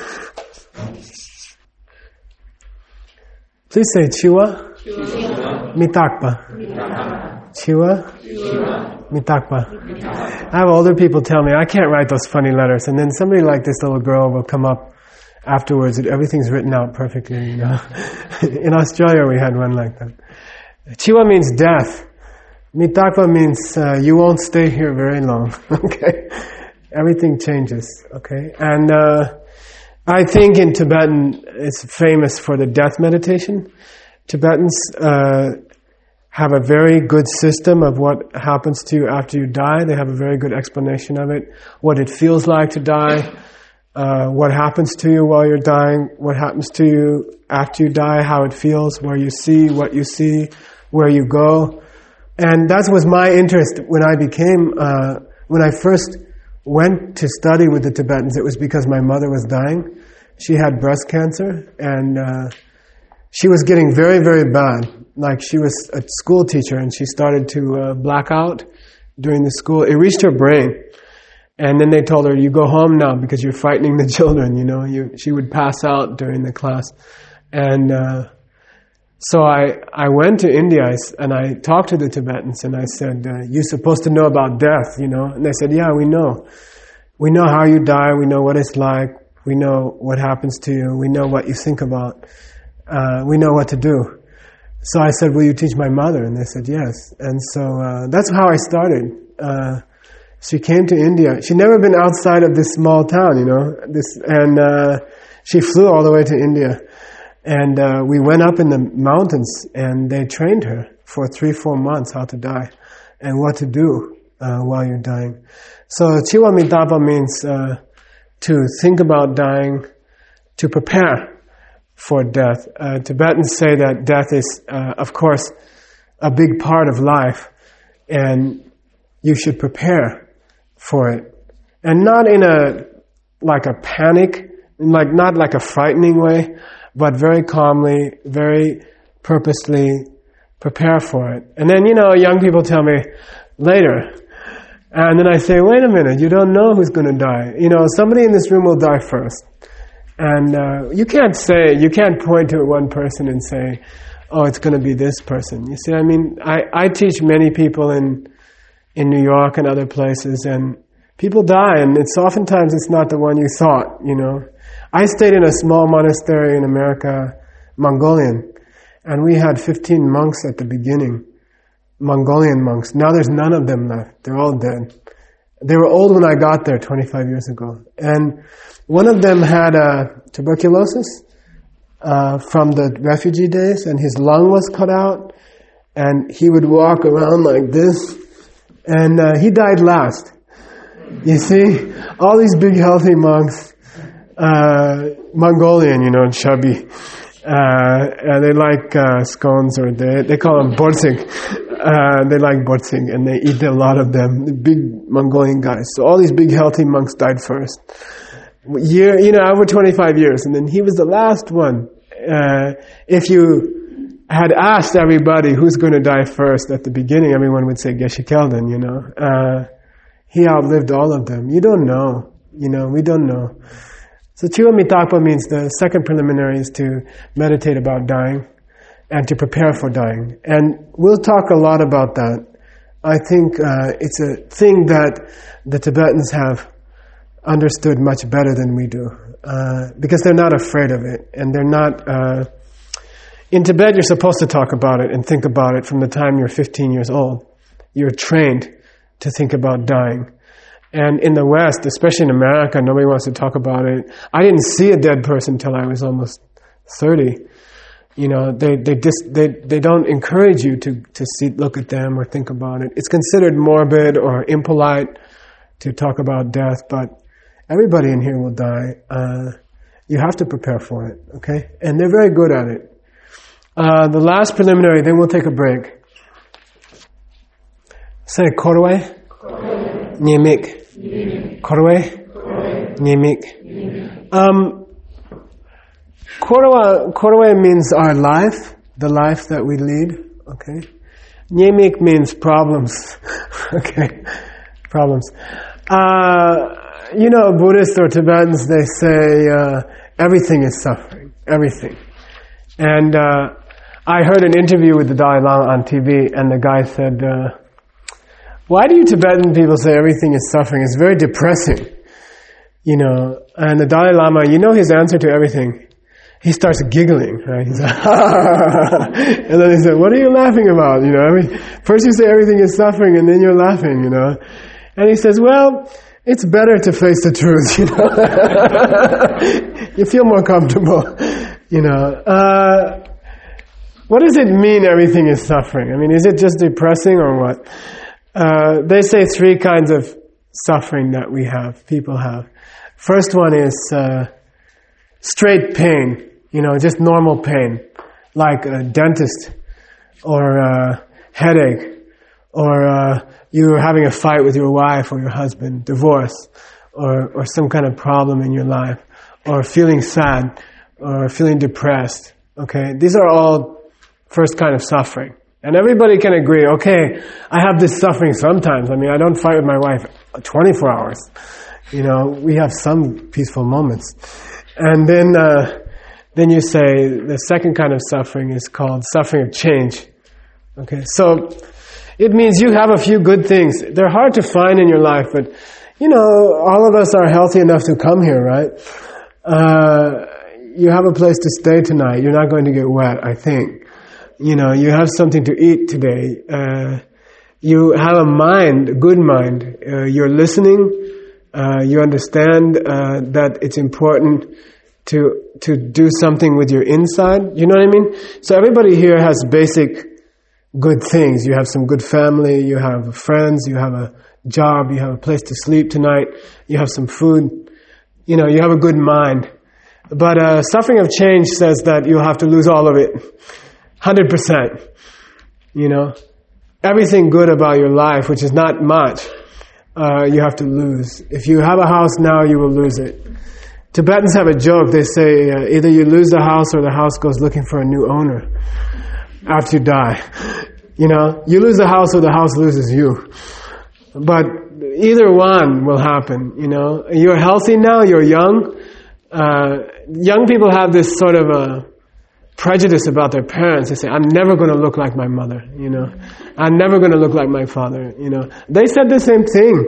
B: Please say Chiwa. Mitakpa. Chiwa. Mitakpa. I have older people tell me, I can't write those funny letters. And then somebody like this little girl will come up afterwards and everything's written out perfectly, you know. In Australia we had one like that. Chiwa means death. Mitakpa means uh, you won't stay here very long. Okay? Everything changes. Okay? And uh, I think in Tibetan it's famous for the death meditation. Tibetans uh, have a very good system of what happens to you after you die. They have a very good explanation of it. What it feels like to die. Uh, what happens to you while you're dying. What happens to you after you die. How it feels. Where you see. What you see. where you go. And that was my interest when I became, uh, when I first went to study with the Tibetans. It was because my mother was dying. She had breast cancer, and uh, she was getting very, very bad. Like, she was a school teacher, and she started to uh, black out during the school. It reached her brain. And then they told her, you go home now because you're frightening the children, you know. You, she would pass out during the class. And uh, so I, I went to India, and I talked to the Tibetans, and I said, uh, you're supposed to know about death, you know. And they said, yeah, we know. We know how you die. We know what it's like. We know what happens to you. We know what you think about. Uh, we know what to do. So I said, will you teach my mother? And they said, yes. And so uh, that's how I started. Uh, she came to India. She'd never been outside of this small town, you know. This, and uh, she flew all the way to India. And uh, we went up in the mountains, and they trained her for three, four months how to die and what to do uh, while you're dying. So Chiwa Mitapa means uh, to think about dying, to prepare for death. Uh, Tibetans say that death is, uh, of course, a big part of life, and you should prepare for it. And not in a, like a panic, like not like a frightening way, but very calmly, very purposely prepare for it. And then, you know, young people tell me later, and then I say, wait a minute, you don't know who's going to die. You know, somebody in this room will die first. And uh, you can't say, you can't point to one person and say, oh, it's going to be this person. You see, I mean, I, I teach many people in in New York and other places, and people die, and it's oftentimes it's not the one you thought, you know. I stayed in a small monastery in America, Mongolian, and we had fifteen monks at the beginning, Mongolian monks. Now there's none of them left. They're all dead. They were old when I got there twenty-five years ago. And one of them had uh, tuberculosis uh, from the refugee days, and his lung was cut out, and he would walk around like this, and uh, he died last. You see, all these big healthy monks, uh, Mongolian, you know, chubby, uh, and they like uh, scones, or they they call them borsig. Uh, they like borsig, and they eat a lot of them, the big Mongolian guys. So all these big healthy monks died first. Year, you know, over twenty-five years, and then he was the last one. Uh, if you had asked everybody who's going to die first at the beginning, everyone would say Geshe Kelden, you know. Uh, he outlived all of them. You don't know, you know, we don't know. So Chiwa Mitapa means the second preliminary is to meditate about dying and to prepare for dying. And we'll talk a lot about that. I think uh, it's a thing that the Tibetans have understood much better than we do, uh, because they're not afraid of it, and they're not. Uh, in Tibet, you're supposed to talk about it and think about it from the time you're fifteen years old. You're trained to think about dying, and in the West, especially in America, nobody wants to talk about it. I didn't see a dead person till I was almost thirty. You know, they they dis, they they don't encourage you to to see, look at them or think about it. It's considered morbid or impolite to talk about death, but everybody in here will die. Uh, you have to prepare for it, okay? And they're very good at it. Uh, the last preliminary, then we'll take a break. Say Korwe, Nyemik. Korwe, Nyemik. Um, Korwe, Korwe means our life, the life that we lead, okay? Nyemik means problems, okay? Problems. Uh, You know, Buddhists or Tibetans, they say uh, everything is suffering, everything. And uh, I heard an interview with the Dalai Lama on T V, and the guy said, uh, why do you Tibetan people say everything is suffering? It's very depressing. You know, and the Dalai Lama, you know his answer to everything. He starts giggling, right? He's like, and then he said, what are you laughing about? You know, I mean, first you say everything is suffering, and then you're laughing, you know. And he says, well, it's better to face the truth, you know. You feel more comfortable, you know. Uh, what does it mean everything is suffering? I mean, is it just depressing or what? Uh, they say three kinds of suffering that we have, people have. First one is uh, straight pain, you know, just normal pain, like a dentist or uh, headache, or uh, you're having a fight with your wife or your husband, divorce, or, or some kind of problem in your life, or feeling sad, or feeling depressed, okay? These are all first kind of suffering. And everybody can agree, okay, I have this suffering sometimes. I mean, I don't fight with my wife twenty-four hours. You know, we have some peaceful moments. And then, uh, then you say the second kind of suffering is called suffering of change. Okay, so it means you have a few good things. They're hard to find in your life, but you know, all of us are healthy enough to come here, right? Uh, you have a place to stay tonight. You're not going to get wet, I think. You know, you have something to eat today. Uh, you have a mind, a good mind. Uh, you're listening. Uh, you understand uh, that it's important to to do something with your inside. You know what I mean? So everybody here has basic good things. You have some good family. You have friends. You have a job. You have a place to sleep tonight. You have some food. You know, you have a good mind. But uh, suffering of change says that you'll have to lose all of it. one hundred percent. You know, everything good about your life, which is not much, uh, you have to lose. If you have a house now, you will lose it. Tibetans have a joke. They say uh, either you lose the house or the house goes looking for a new owner after you die. You know, you lose the house or the house loses you. But either one will happen, you know. You're healthy now, you're young. Uh, young people have this sort of a prejudice about their parents. They say, I'm never going to look like my mother, you know. I'm never going to look like my father, you know. They said the same thing,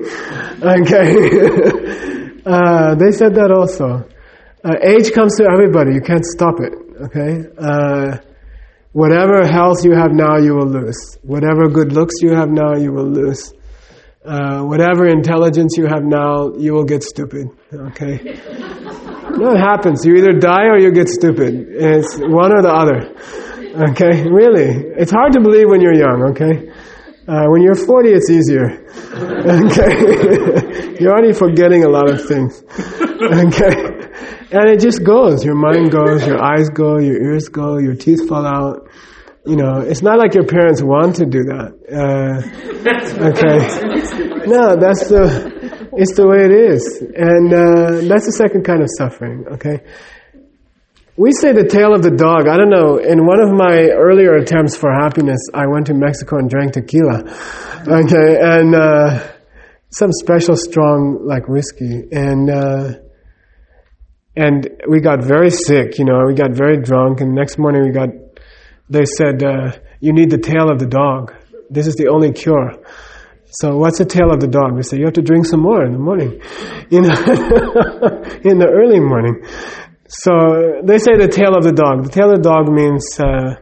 B: okay. uh, they said that also. Uh, age comes to everybody. You can't stop it, okay. Uh, whatever health you have now, you will lose. Whatever good looks you have now, you will lose. Uh, whatever intelligence you have now, you will get stupid, okay? You know what happens? You either die or you get stupid. It's one or the other, okay? Really. It's hard to believe when you're young, okay? Uh, when you're forty, it's easier, okay? You're already forgetting a lot of things, okay? And it just goes. Your mind goes, your eyes go, your ears go, your teeth fall out. You know, it's not like your parents want to do that. Uh, okay. No, that's the, it's the way it is. And uh, that's the second kind of suffering, okay? We say the tail of the dog. I don't know, in one of my earlier attempts for happiness, I went to Mexico and drank tequila. Okay, and uh, some special strong, like whiskey. And uh, and we got very sick, you know, we got very drunk, and the next morning we got They said, uh, you need the tail of the dog. This is the only cure. So what's the tail of the dog? They say, you have to drink some more in the morning. You know, in the early morning. So they say the tail of the dog. The tail of the dog means, uh,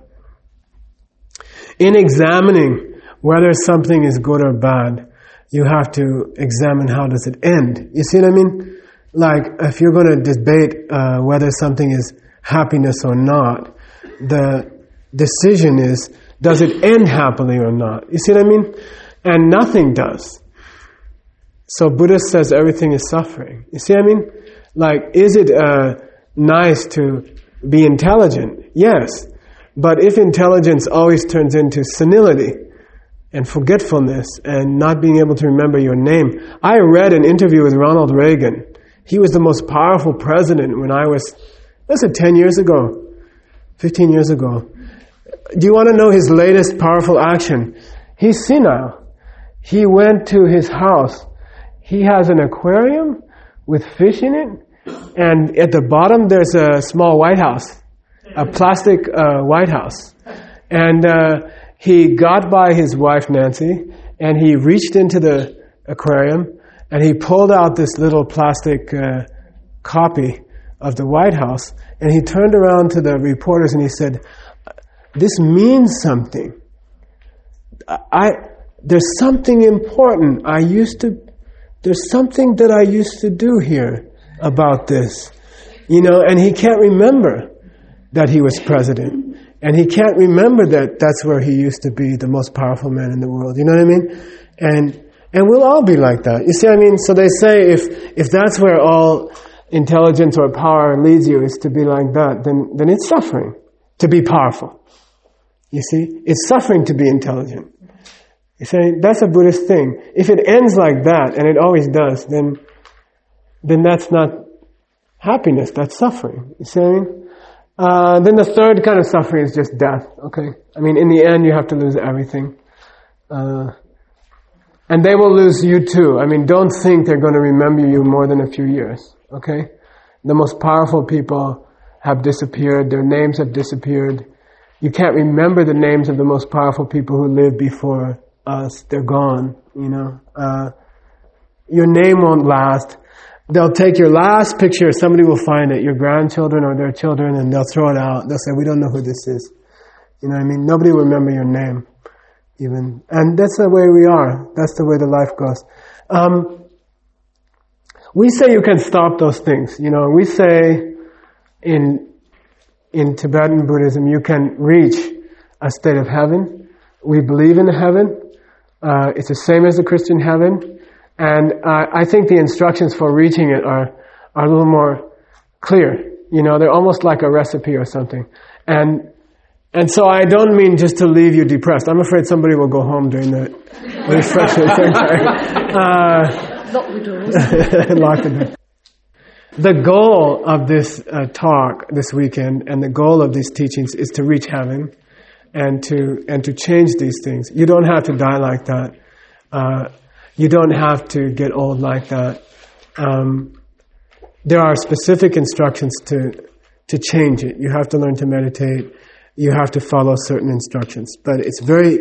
B: in examining whether something is good or bad, you have to examine how does it end. You see what I mean? Like, if you're going to debate uh, whether something is happiness or not, the decision is, does it end happily or not? You see what I mean? And nothing does. So Buddha says everything is suffering. You see what I mean? Like, is it uh, nice to be intelligent? Yes. But if intelligence always turns into senility and forgetfulness and not being able to remember your name. I read an interview with Ronald Reagan. He was the most powerful president when I was, was it ten years ago? fifteen years ago. Do you want to know his latest powerful action? He's senile. He went to his house. He has an aquarium with fish in it, and at the bottom there's a small White House, a plastic uh, White House. And uh, he got by his wife Nancy, and he reached into the aquarium, and he pulled out this little plastic uh, copy of the White House, and he turned around to the reporters and he said, this means something. I, there's something important. I used to, there's something that I used to do here about this. You know, and he can't remember that he was president. And he can't remember that that's where he used to be the most powerful man in the world. You know what I mean? And, and we'll all be like that. You see what I mean? So they say if, if that's where all intelligence or power leads you is to be like that, then, then it's suffering to be powerful. You see? It's suffering to be intelligent. You say, that's a Buddhist thing. If it ends like that, and it always does, then then that's not happiness, that's suffering. You see what I mean? Uh, then the third kind of suffering is just death, okay? I mean, in the end, you have to lose everything. Uh, and they will lose you too. I mean, don't think they're going to remember you more than a few years, okay? The most powerful people have disappeared. Their names have disappeared. You can't remember the names of the most powerful people who lived before us. They're gone, you know. Uh, your name won't last. They'll take your last picture, somebody will find it, your grandchildren or their children, and they'll throw it out. They'll say, we don't know who this is. You know what I mean? Nobody will remember your name, even. And that's the way we are. That's the way the life goes. Um, we say you can stop those things. You know, we say in in Tibetan Buddhism, you can reach a state of heaven. We believe in heaven. Uh, it's the same as the Christian heaven. And uh, I think the instructions for reaching it are, are a little more clear. You know, they're almost like a recipe or something. And and so I don't mean just to leave you depressed. I'm afraid somebody will go home during the refreshment center. Uh,
C: Lock the doors.
B: Lock the door. The goal of this uh, talk this weekend and the goal of these teachings is to reach heaven and to and to change these things. You don't have to die like that. Uh, you don't have to get old like that. Um, there are specific instructions to to change it. You have to learn to meditate. You have to follow certain instructions. But it's very,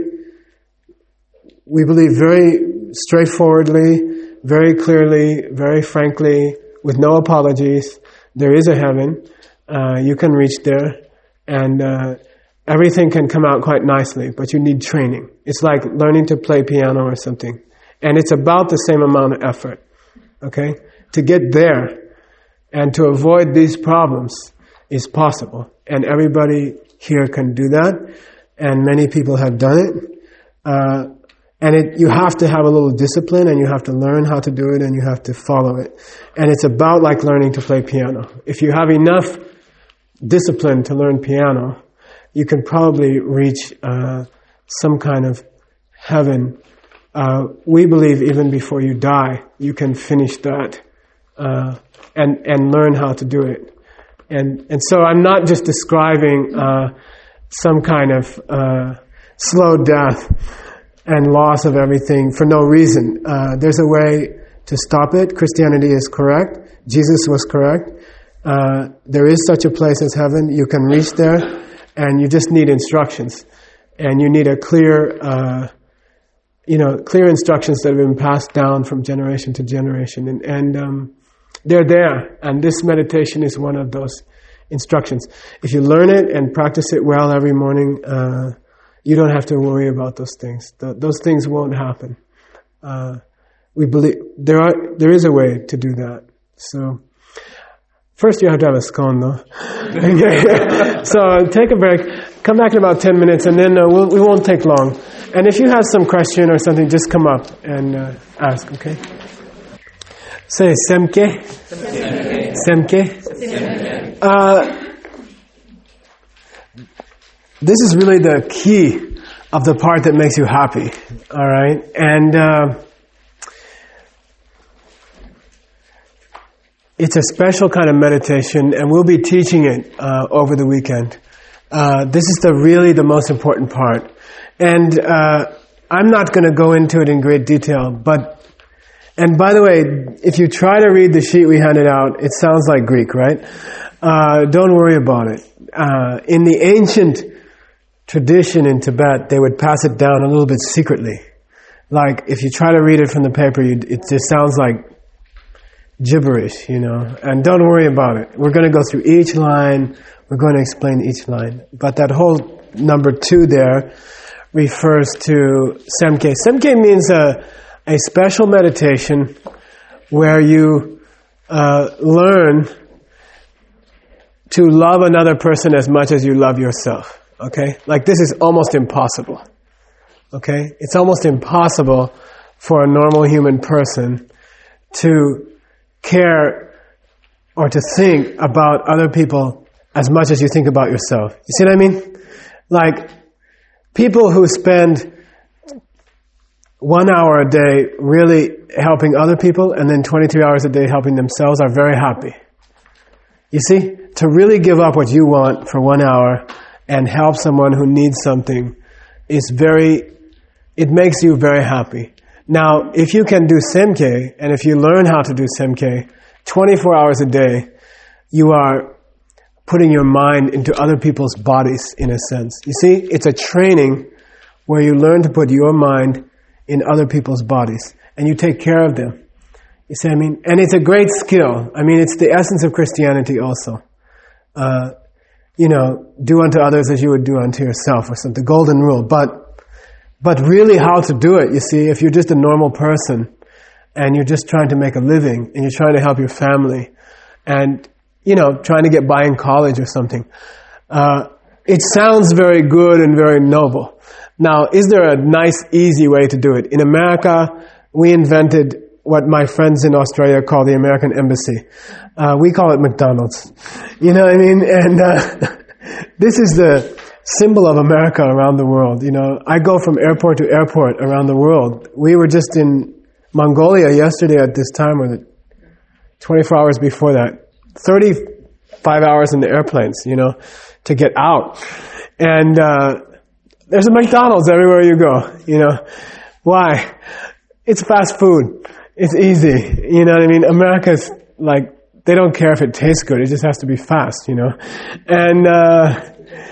B: we believe very straightforwardly, very clearly, very frankly, with no apologies. There is a heaven. Uh, you can reach there. And uh, everything can come out quite nicely, but you need training. It's like learning to play piano or something. And it's about the same amount of effort, okay? To get there and to avoid these problems is possible. And everybody here can do that. And many people have done it. Uh, and it, you have to have a little discipline, and you have to learn how to do it, and you have to follow it. And it's about like learning to play piano. If you have enough discipline to learn piano, you can probably reach uh, some kind of heaven. Uh, we believe even before you die, you can finish that uh, and and learn how to do it. And and so I'm not just describing uh, some kind of uh, slow death and loss of everything for no reason. Uh, there's a way to stop it. Christianity is correct. Jesus was correct. Uh, there is such a place as heaven. You can reach there, and you just need instructions. And you need a clear, uh, you know, clear instructions that have been passed down from generation to generation. And, and um, they're there. And this meditation is one of those instructions. If you learn it and practice it well every morning, uh, you don't have to worry about those things. The, those things won't happen. Uh, we believe there are there is a way to do that. So first you have to have a scone, though. Okay. So take a break. Come back in about ten minutes, and then uh, we'll, we won't take long. And if you have some question or something, just come up and uh, ask. Okay. Say Semke. Semke. Semke. Uh, This is really the key of the part that makes you happy, all right? And uh, it's a special kind of meditation, and we'll be teaching it uh, over the weekend. Uh, this is the really the most important part. And uh, I'm not going to go into it in great detail, but, and by the way, if you try to read the sheet we handed out, it sounds like Greek, right? Uh, don't worry about it. Uh, in the ancient tradition in Tibet, they would pass it down a little bit secretly. Like, if you try to read it from the paper, you, it just sounds like gibberish, you know. And don't worry about it. We're going to go through each line. We're going to explain each line. But that whole number two there refers to Semke. Semke means a, a special meditation where you uh, learn to love another person as much as you love yourself. Okay? Like, this is almost impossible. Okay? It's almost impossible for a normal human person to care or to think about other people as much as you think about yourself. You see what I mean? Like, people who spend one hour a day really helping other people and then twenty-three hours a day helping themselves are very happy. You see, to really give up what you want for one hour and help someone who needs something is very, it makes you very happy. Now, if you can do Semkye, and if you learn how to do Semkye, twenty-four hours a day, you are putting your mind into other people's bodies, in a sense. You see, it's a training where you learn to put your mind in other people's bodies, and you take care of them. You see what I mean? And it's a great skill. I mean, it's the essence of Christianity also. Uh, you know, do unto others as you would do unto yourself, or something, the golden rule. But But really how to do it, you see, if you're just a normal person and you're just trying to make a living and you're trying to help your family and, you know, trying to get by in college or something, uh, it sounds very good and very noble. Now, is there a nice, easy way to do it? In America, we invented what my friends in Australia call the American Embassy. Uh, we call it McDonald's. You know what I mean? And uh, this is the symbol of America around the world. You know, I go from airport to airport around the world. We were just in Mongolia yesterday at this time, or twenty-four hours before that. thirty-five hours in the airplanes, you know, to get out. And uh, there's a McDonald's everywhere you go, you know. Why? It's fast food. It's easy. You know what I mean? America's like, they don't care if it tastes good. It just has to be fast, you know. And uh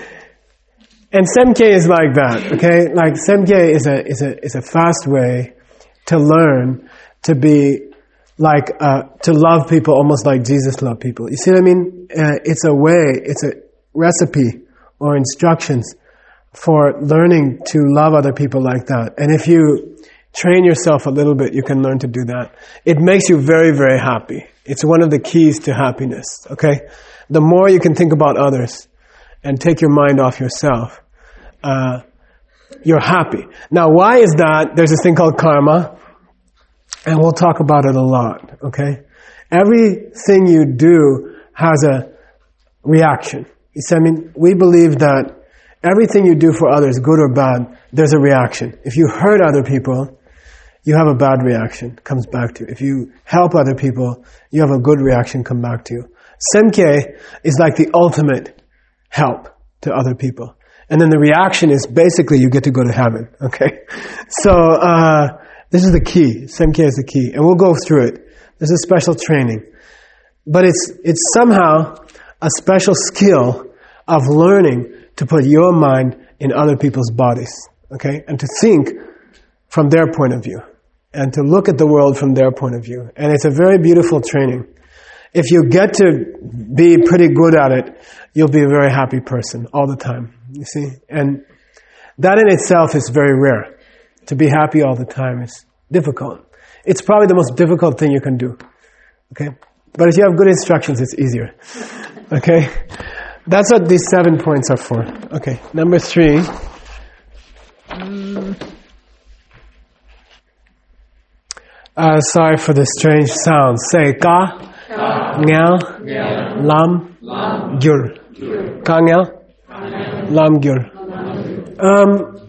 B: And Semkye is like that, okay? Like Semkye is a is a is a fast way to learn to be like uh, to love people almost like Jesus loved people. You see what I mean? Uh, it's a way, it's a recipe or instructions for learning to love other people like that. And if you train yourself a little bit, you can learn to do that. It makes you very, very happy. It's one of the keys to happiness, okay? The more you can think about others and take your mind off yourself, uh, you're happy. Now, why is that? There's this thing called karma, and we'll talk about it a lot, okay? Everything you do has a reaction. You see, I mean, we believe that everything you do for others, good or bad, there's a reaction. If you hurt other people, you have a bad reaction, comes back to you. If you help other people, you have a good reaction, come back to you. Semkye is like the ultimate help to other people. And then the reaction is basically you get to go to heaven, okay? So, uh, this is the key. Semkye is the key. And we'll go through it. There's a special training. But it's, it's somehow a special skill of learning to put your mind in other people's bodies, okay? And to think from their point of view. And to look at the world from their point of view. And it's a very beautiful training. If you get to be pretty good at it, you'll be a very happy person all the time, you see? And that in itself is very rare. To be happy all the time is difficult. It's probably the most difficult thing you can do, okay? But if you have good instructions, it's easier, okay? That's what these seven points are for. Okay, number three. Uh, sorry for the strange sound. Say ka. Ngao, lam, gyur. Ka ngao, lam gyur. Um,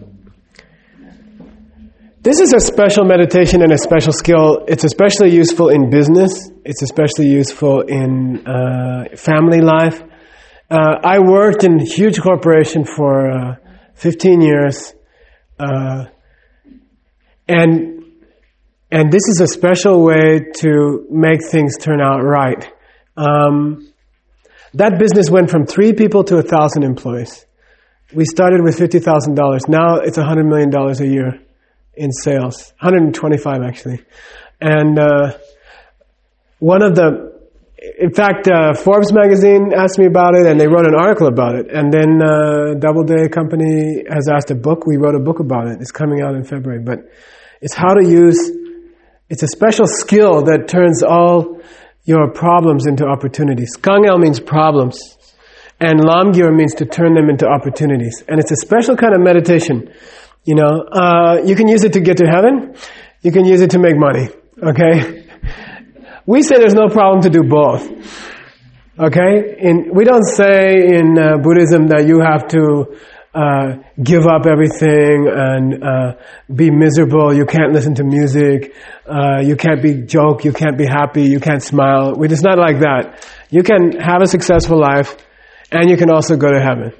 B: this is a special meditation and a special skill. It's especially useful in business. It's especially useful in uh, family life. Uh, I worked in a huge corporation for uh, fifteen years. Uh, and And this is a special way to make things turn out right. Um, that business went from three people to a thousand employees. We started with fifty thousand dollars. Now it's a hundred million dollars a year in sales. one hundred twenty-five actually. And uh, one of the, in fact, uh, Forbes magazine asked me about it, and they wrote an article about it. And then uh, Doubleday Company has asked a book. We wrote a book about it. It's coming out in February. But it's how to use. It's a special skill that turns all your problems into opportunities. Kangel means problems. And Lamgyur means to turn them into opportunities. And it's a special kind of meditation. You know, uh, you can use it to get to heaven. You can use it to make money. Okay? We say there's no problem to do both. Okay? In, we don't say in uh, Buddhism that you have to uh, give up everything and uh, be miserable. You can't listen to music. Uh, you can't be joke. You can't be happy. You can't smile. It's not like that. You can have a successful life, and you can also go to heaven.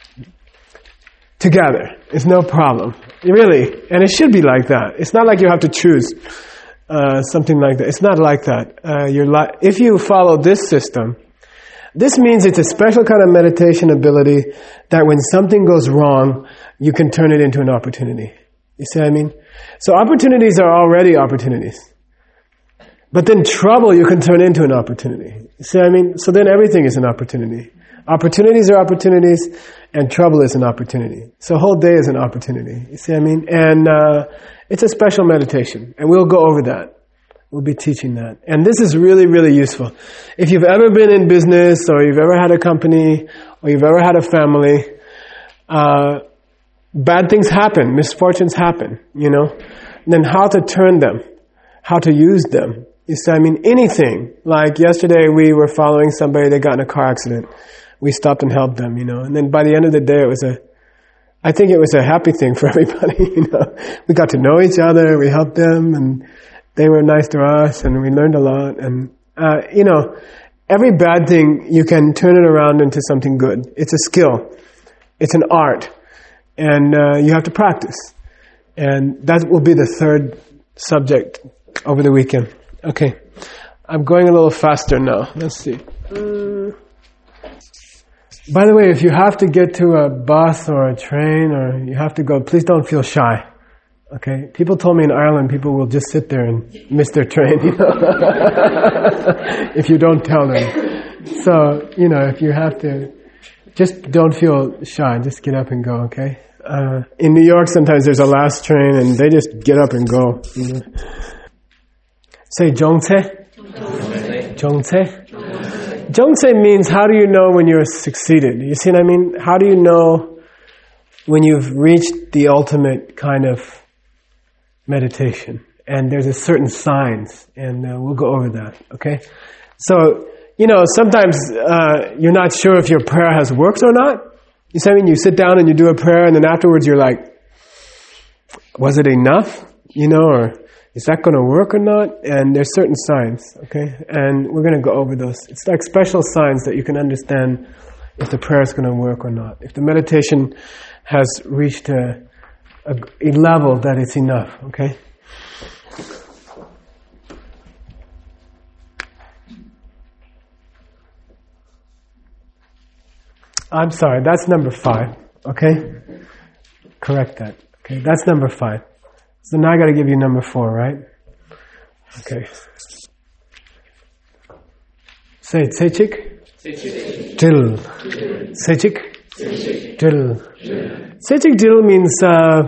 B: Together. It's no problem. Really. And it should be like that. It's not like you have to choose uh, something like that. It's not like that. Uh, your li- if you follow this system, this means it's a special kind of meditation ability that when something goes wrong, you can turn it into an opportunity. You see what I mean? So opportunities are already opportunities. But then trouble you can turn into an opportunity. You see what I mean? So then everything is an opportunity. Opportunities are opportunities, and trouble is an opportunity. So a whole day is an opportunity. You see what I mean? And uh, it's a special meditation, and we'll go over that. We'll be teaching that. And this is really, really useful. If you've ever been in business, or you've ever had a company, or you've ever had a family, uh, bad things happen, misfortunes happen, you know? And then how to turn them, how to use them. You see, I mean, anything. Like yesterday we were following somebody that got in a car accident. We stopped and helped them, you know. And then by the end of the day it was a, I think it was a happy thing for everybody, you know. We got to know each other, we helped them, and they were nice to us, and we learned a lot. And, uh, you know, every bad thing, you can turn it around into something good. It's a skill. It's an art. And uh, you have to practice. And that will be the third subject over the weekend. Okay. I'm going a little faster now. Let's see. Mm. By the way, if you have to get to a bus or a train or you have to go, please don't feel shy. Okay? People told me in Ireland people will just sit there and miss their train, you know, if you don't tell them. So, you know, if you have to, just don't feel shy. Just get up and go, okay? Uh, in New York, sometimes there's a last train and they just get up and go. You know? Say Jongse. Jongse. Jongse means how do you know when you're succeeded? You see what I mean? How do you know when you've reached the ultimate kind of meditation? And there's a certain signs, and uh, we'll go over that, okay? So, you know, sometimes uh, you're not sure if your prayer has worked or not. You see what I mean? You sit down and you do a prayer, and then afterwards you're like, was it enough? You know, or is that going to work or not? And there's certain signs, okay? And we're going to go over those. It's like special signs that you can understand if the prayer is going to work or not. If the meditation has reached a, a, a level that it's enough, okay? I'm sorry, that's number five, okay? Correct that, okay? That's number five. So now I got to give you number four, right? Okay. Say it. Sechik. Dil. Sechik. Dil. Sechik Dil means uh,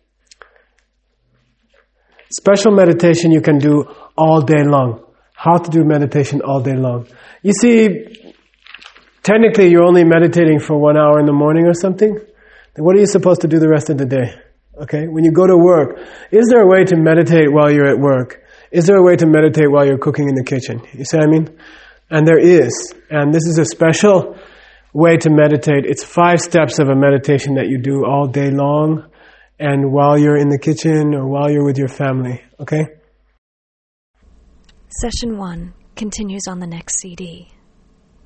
B: special meditation you can do all day long. How to do meditation all day long. You see, technically you're only meditating for one hour in the morning or something. Then what are you supposed to do the rest of the day? Okay, when you go to work, is there a way to meditate while you're at work? Is there a way to meditate while you're cooking in the kitchen? You see what I mean? And there is. And this is a special way to meditate. It's five steps of a meditation that you do all day long and while you're in the kitchen or while you're with your family. Okay?
A: Session one continues on the next C D.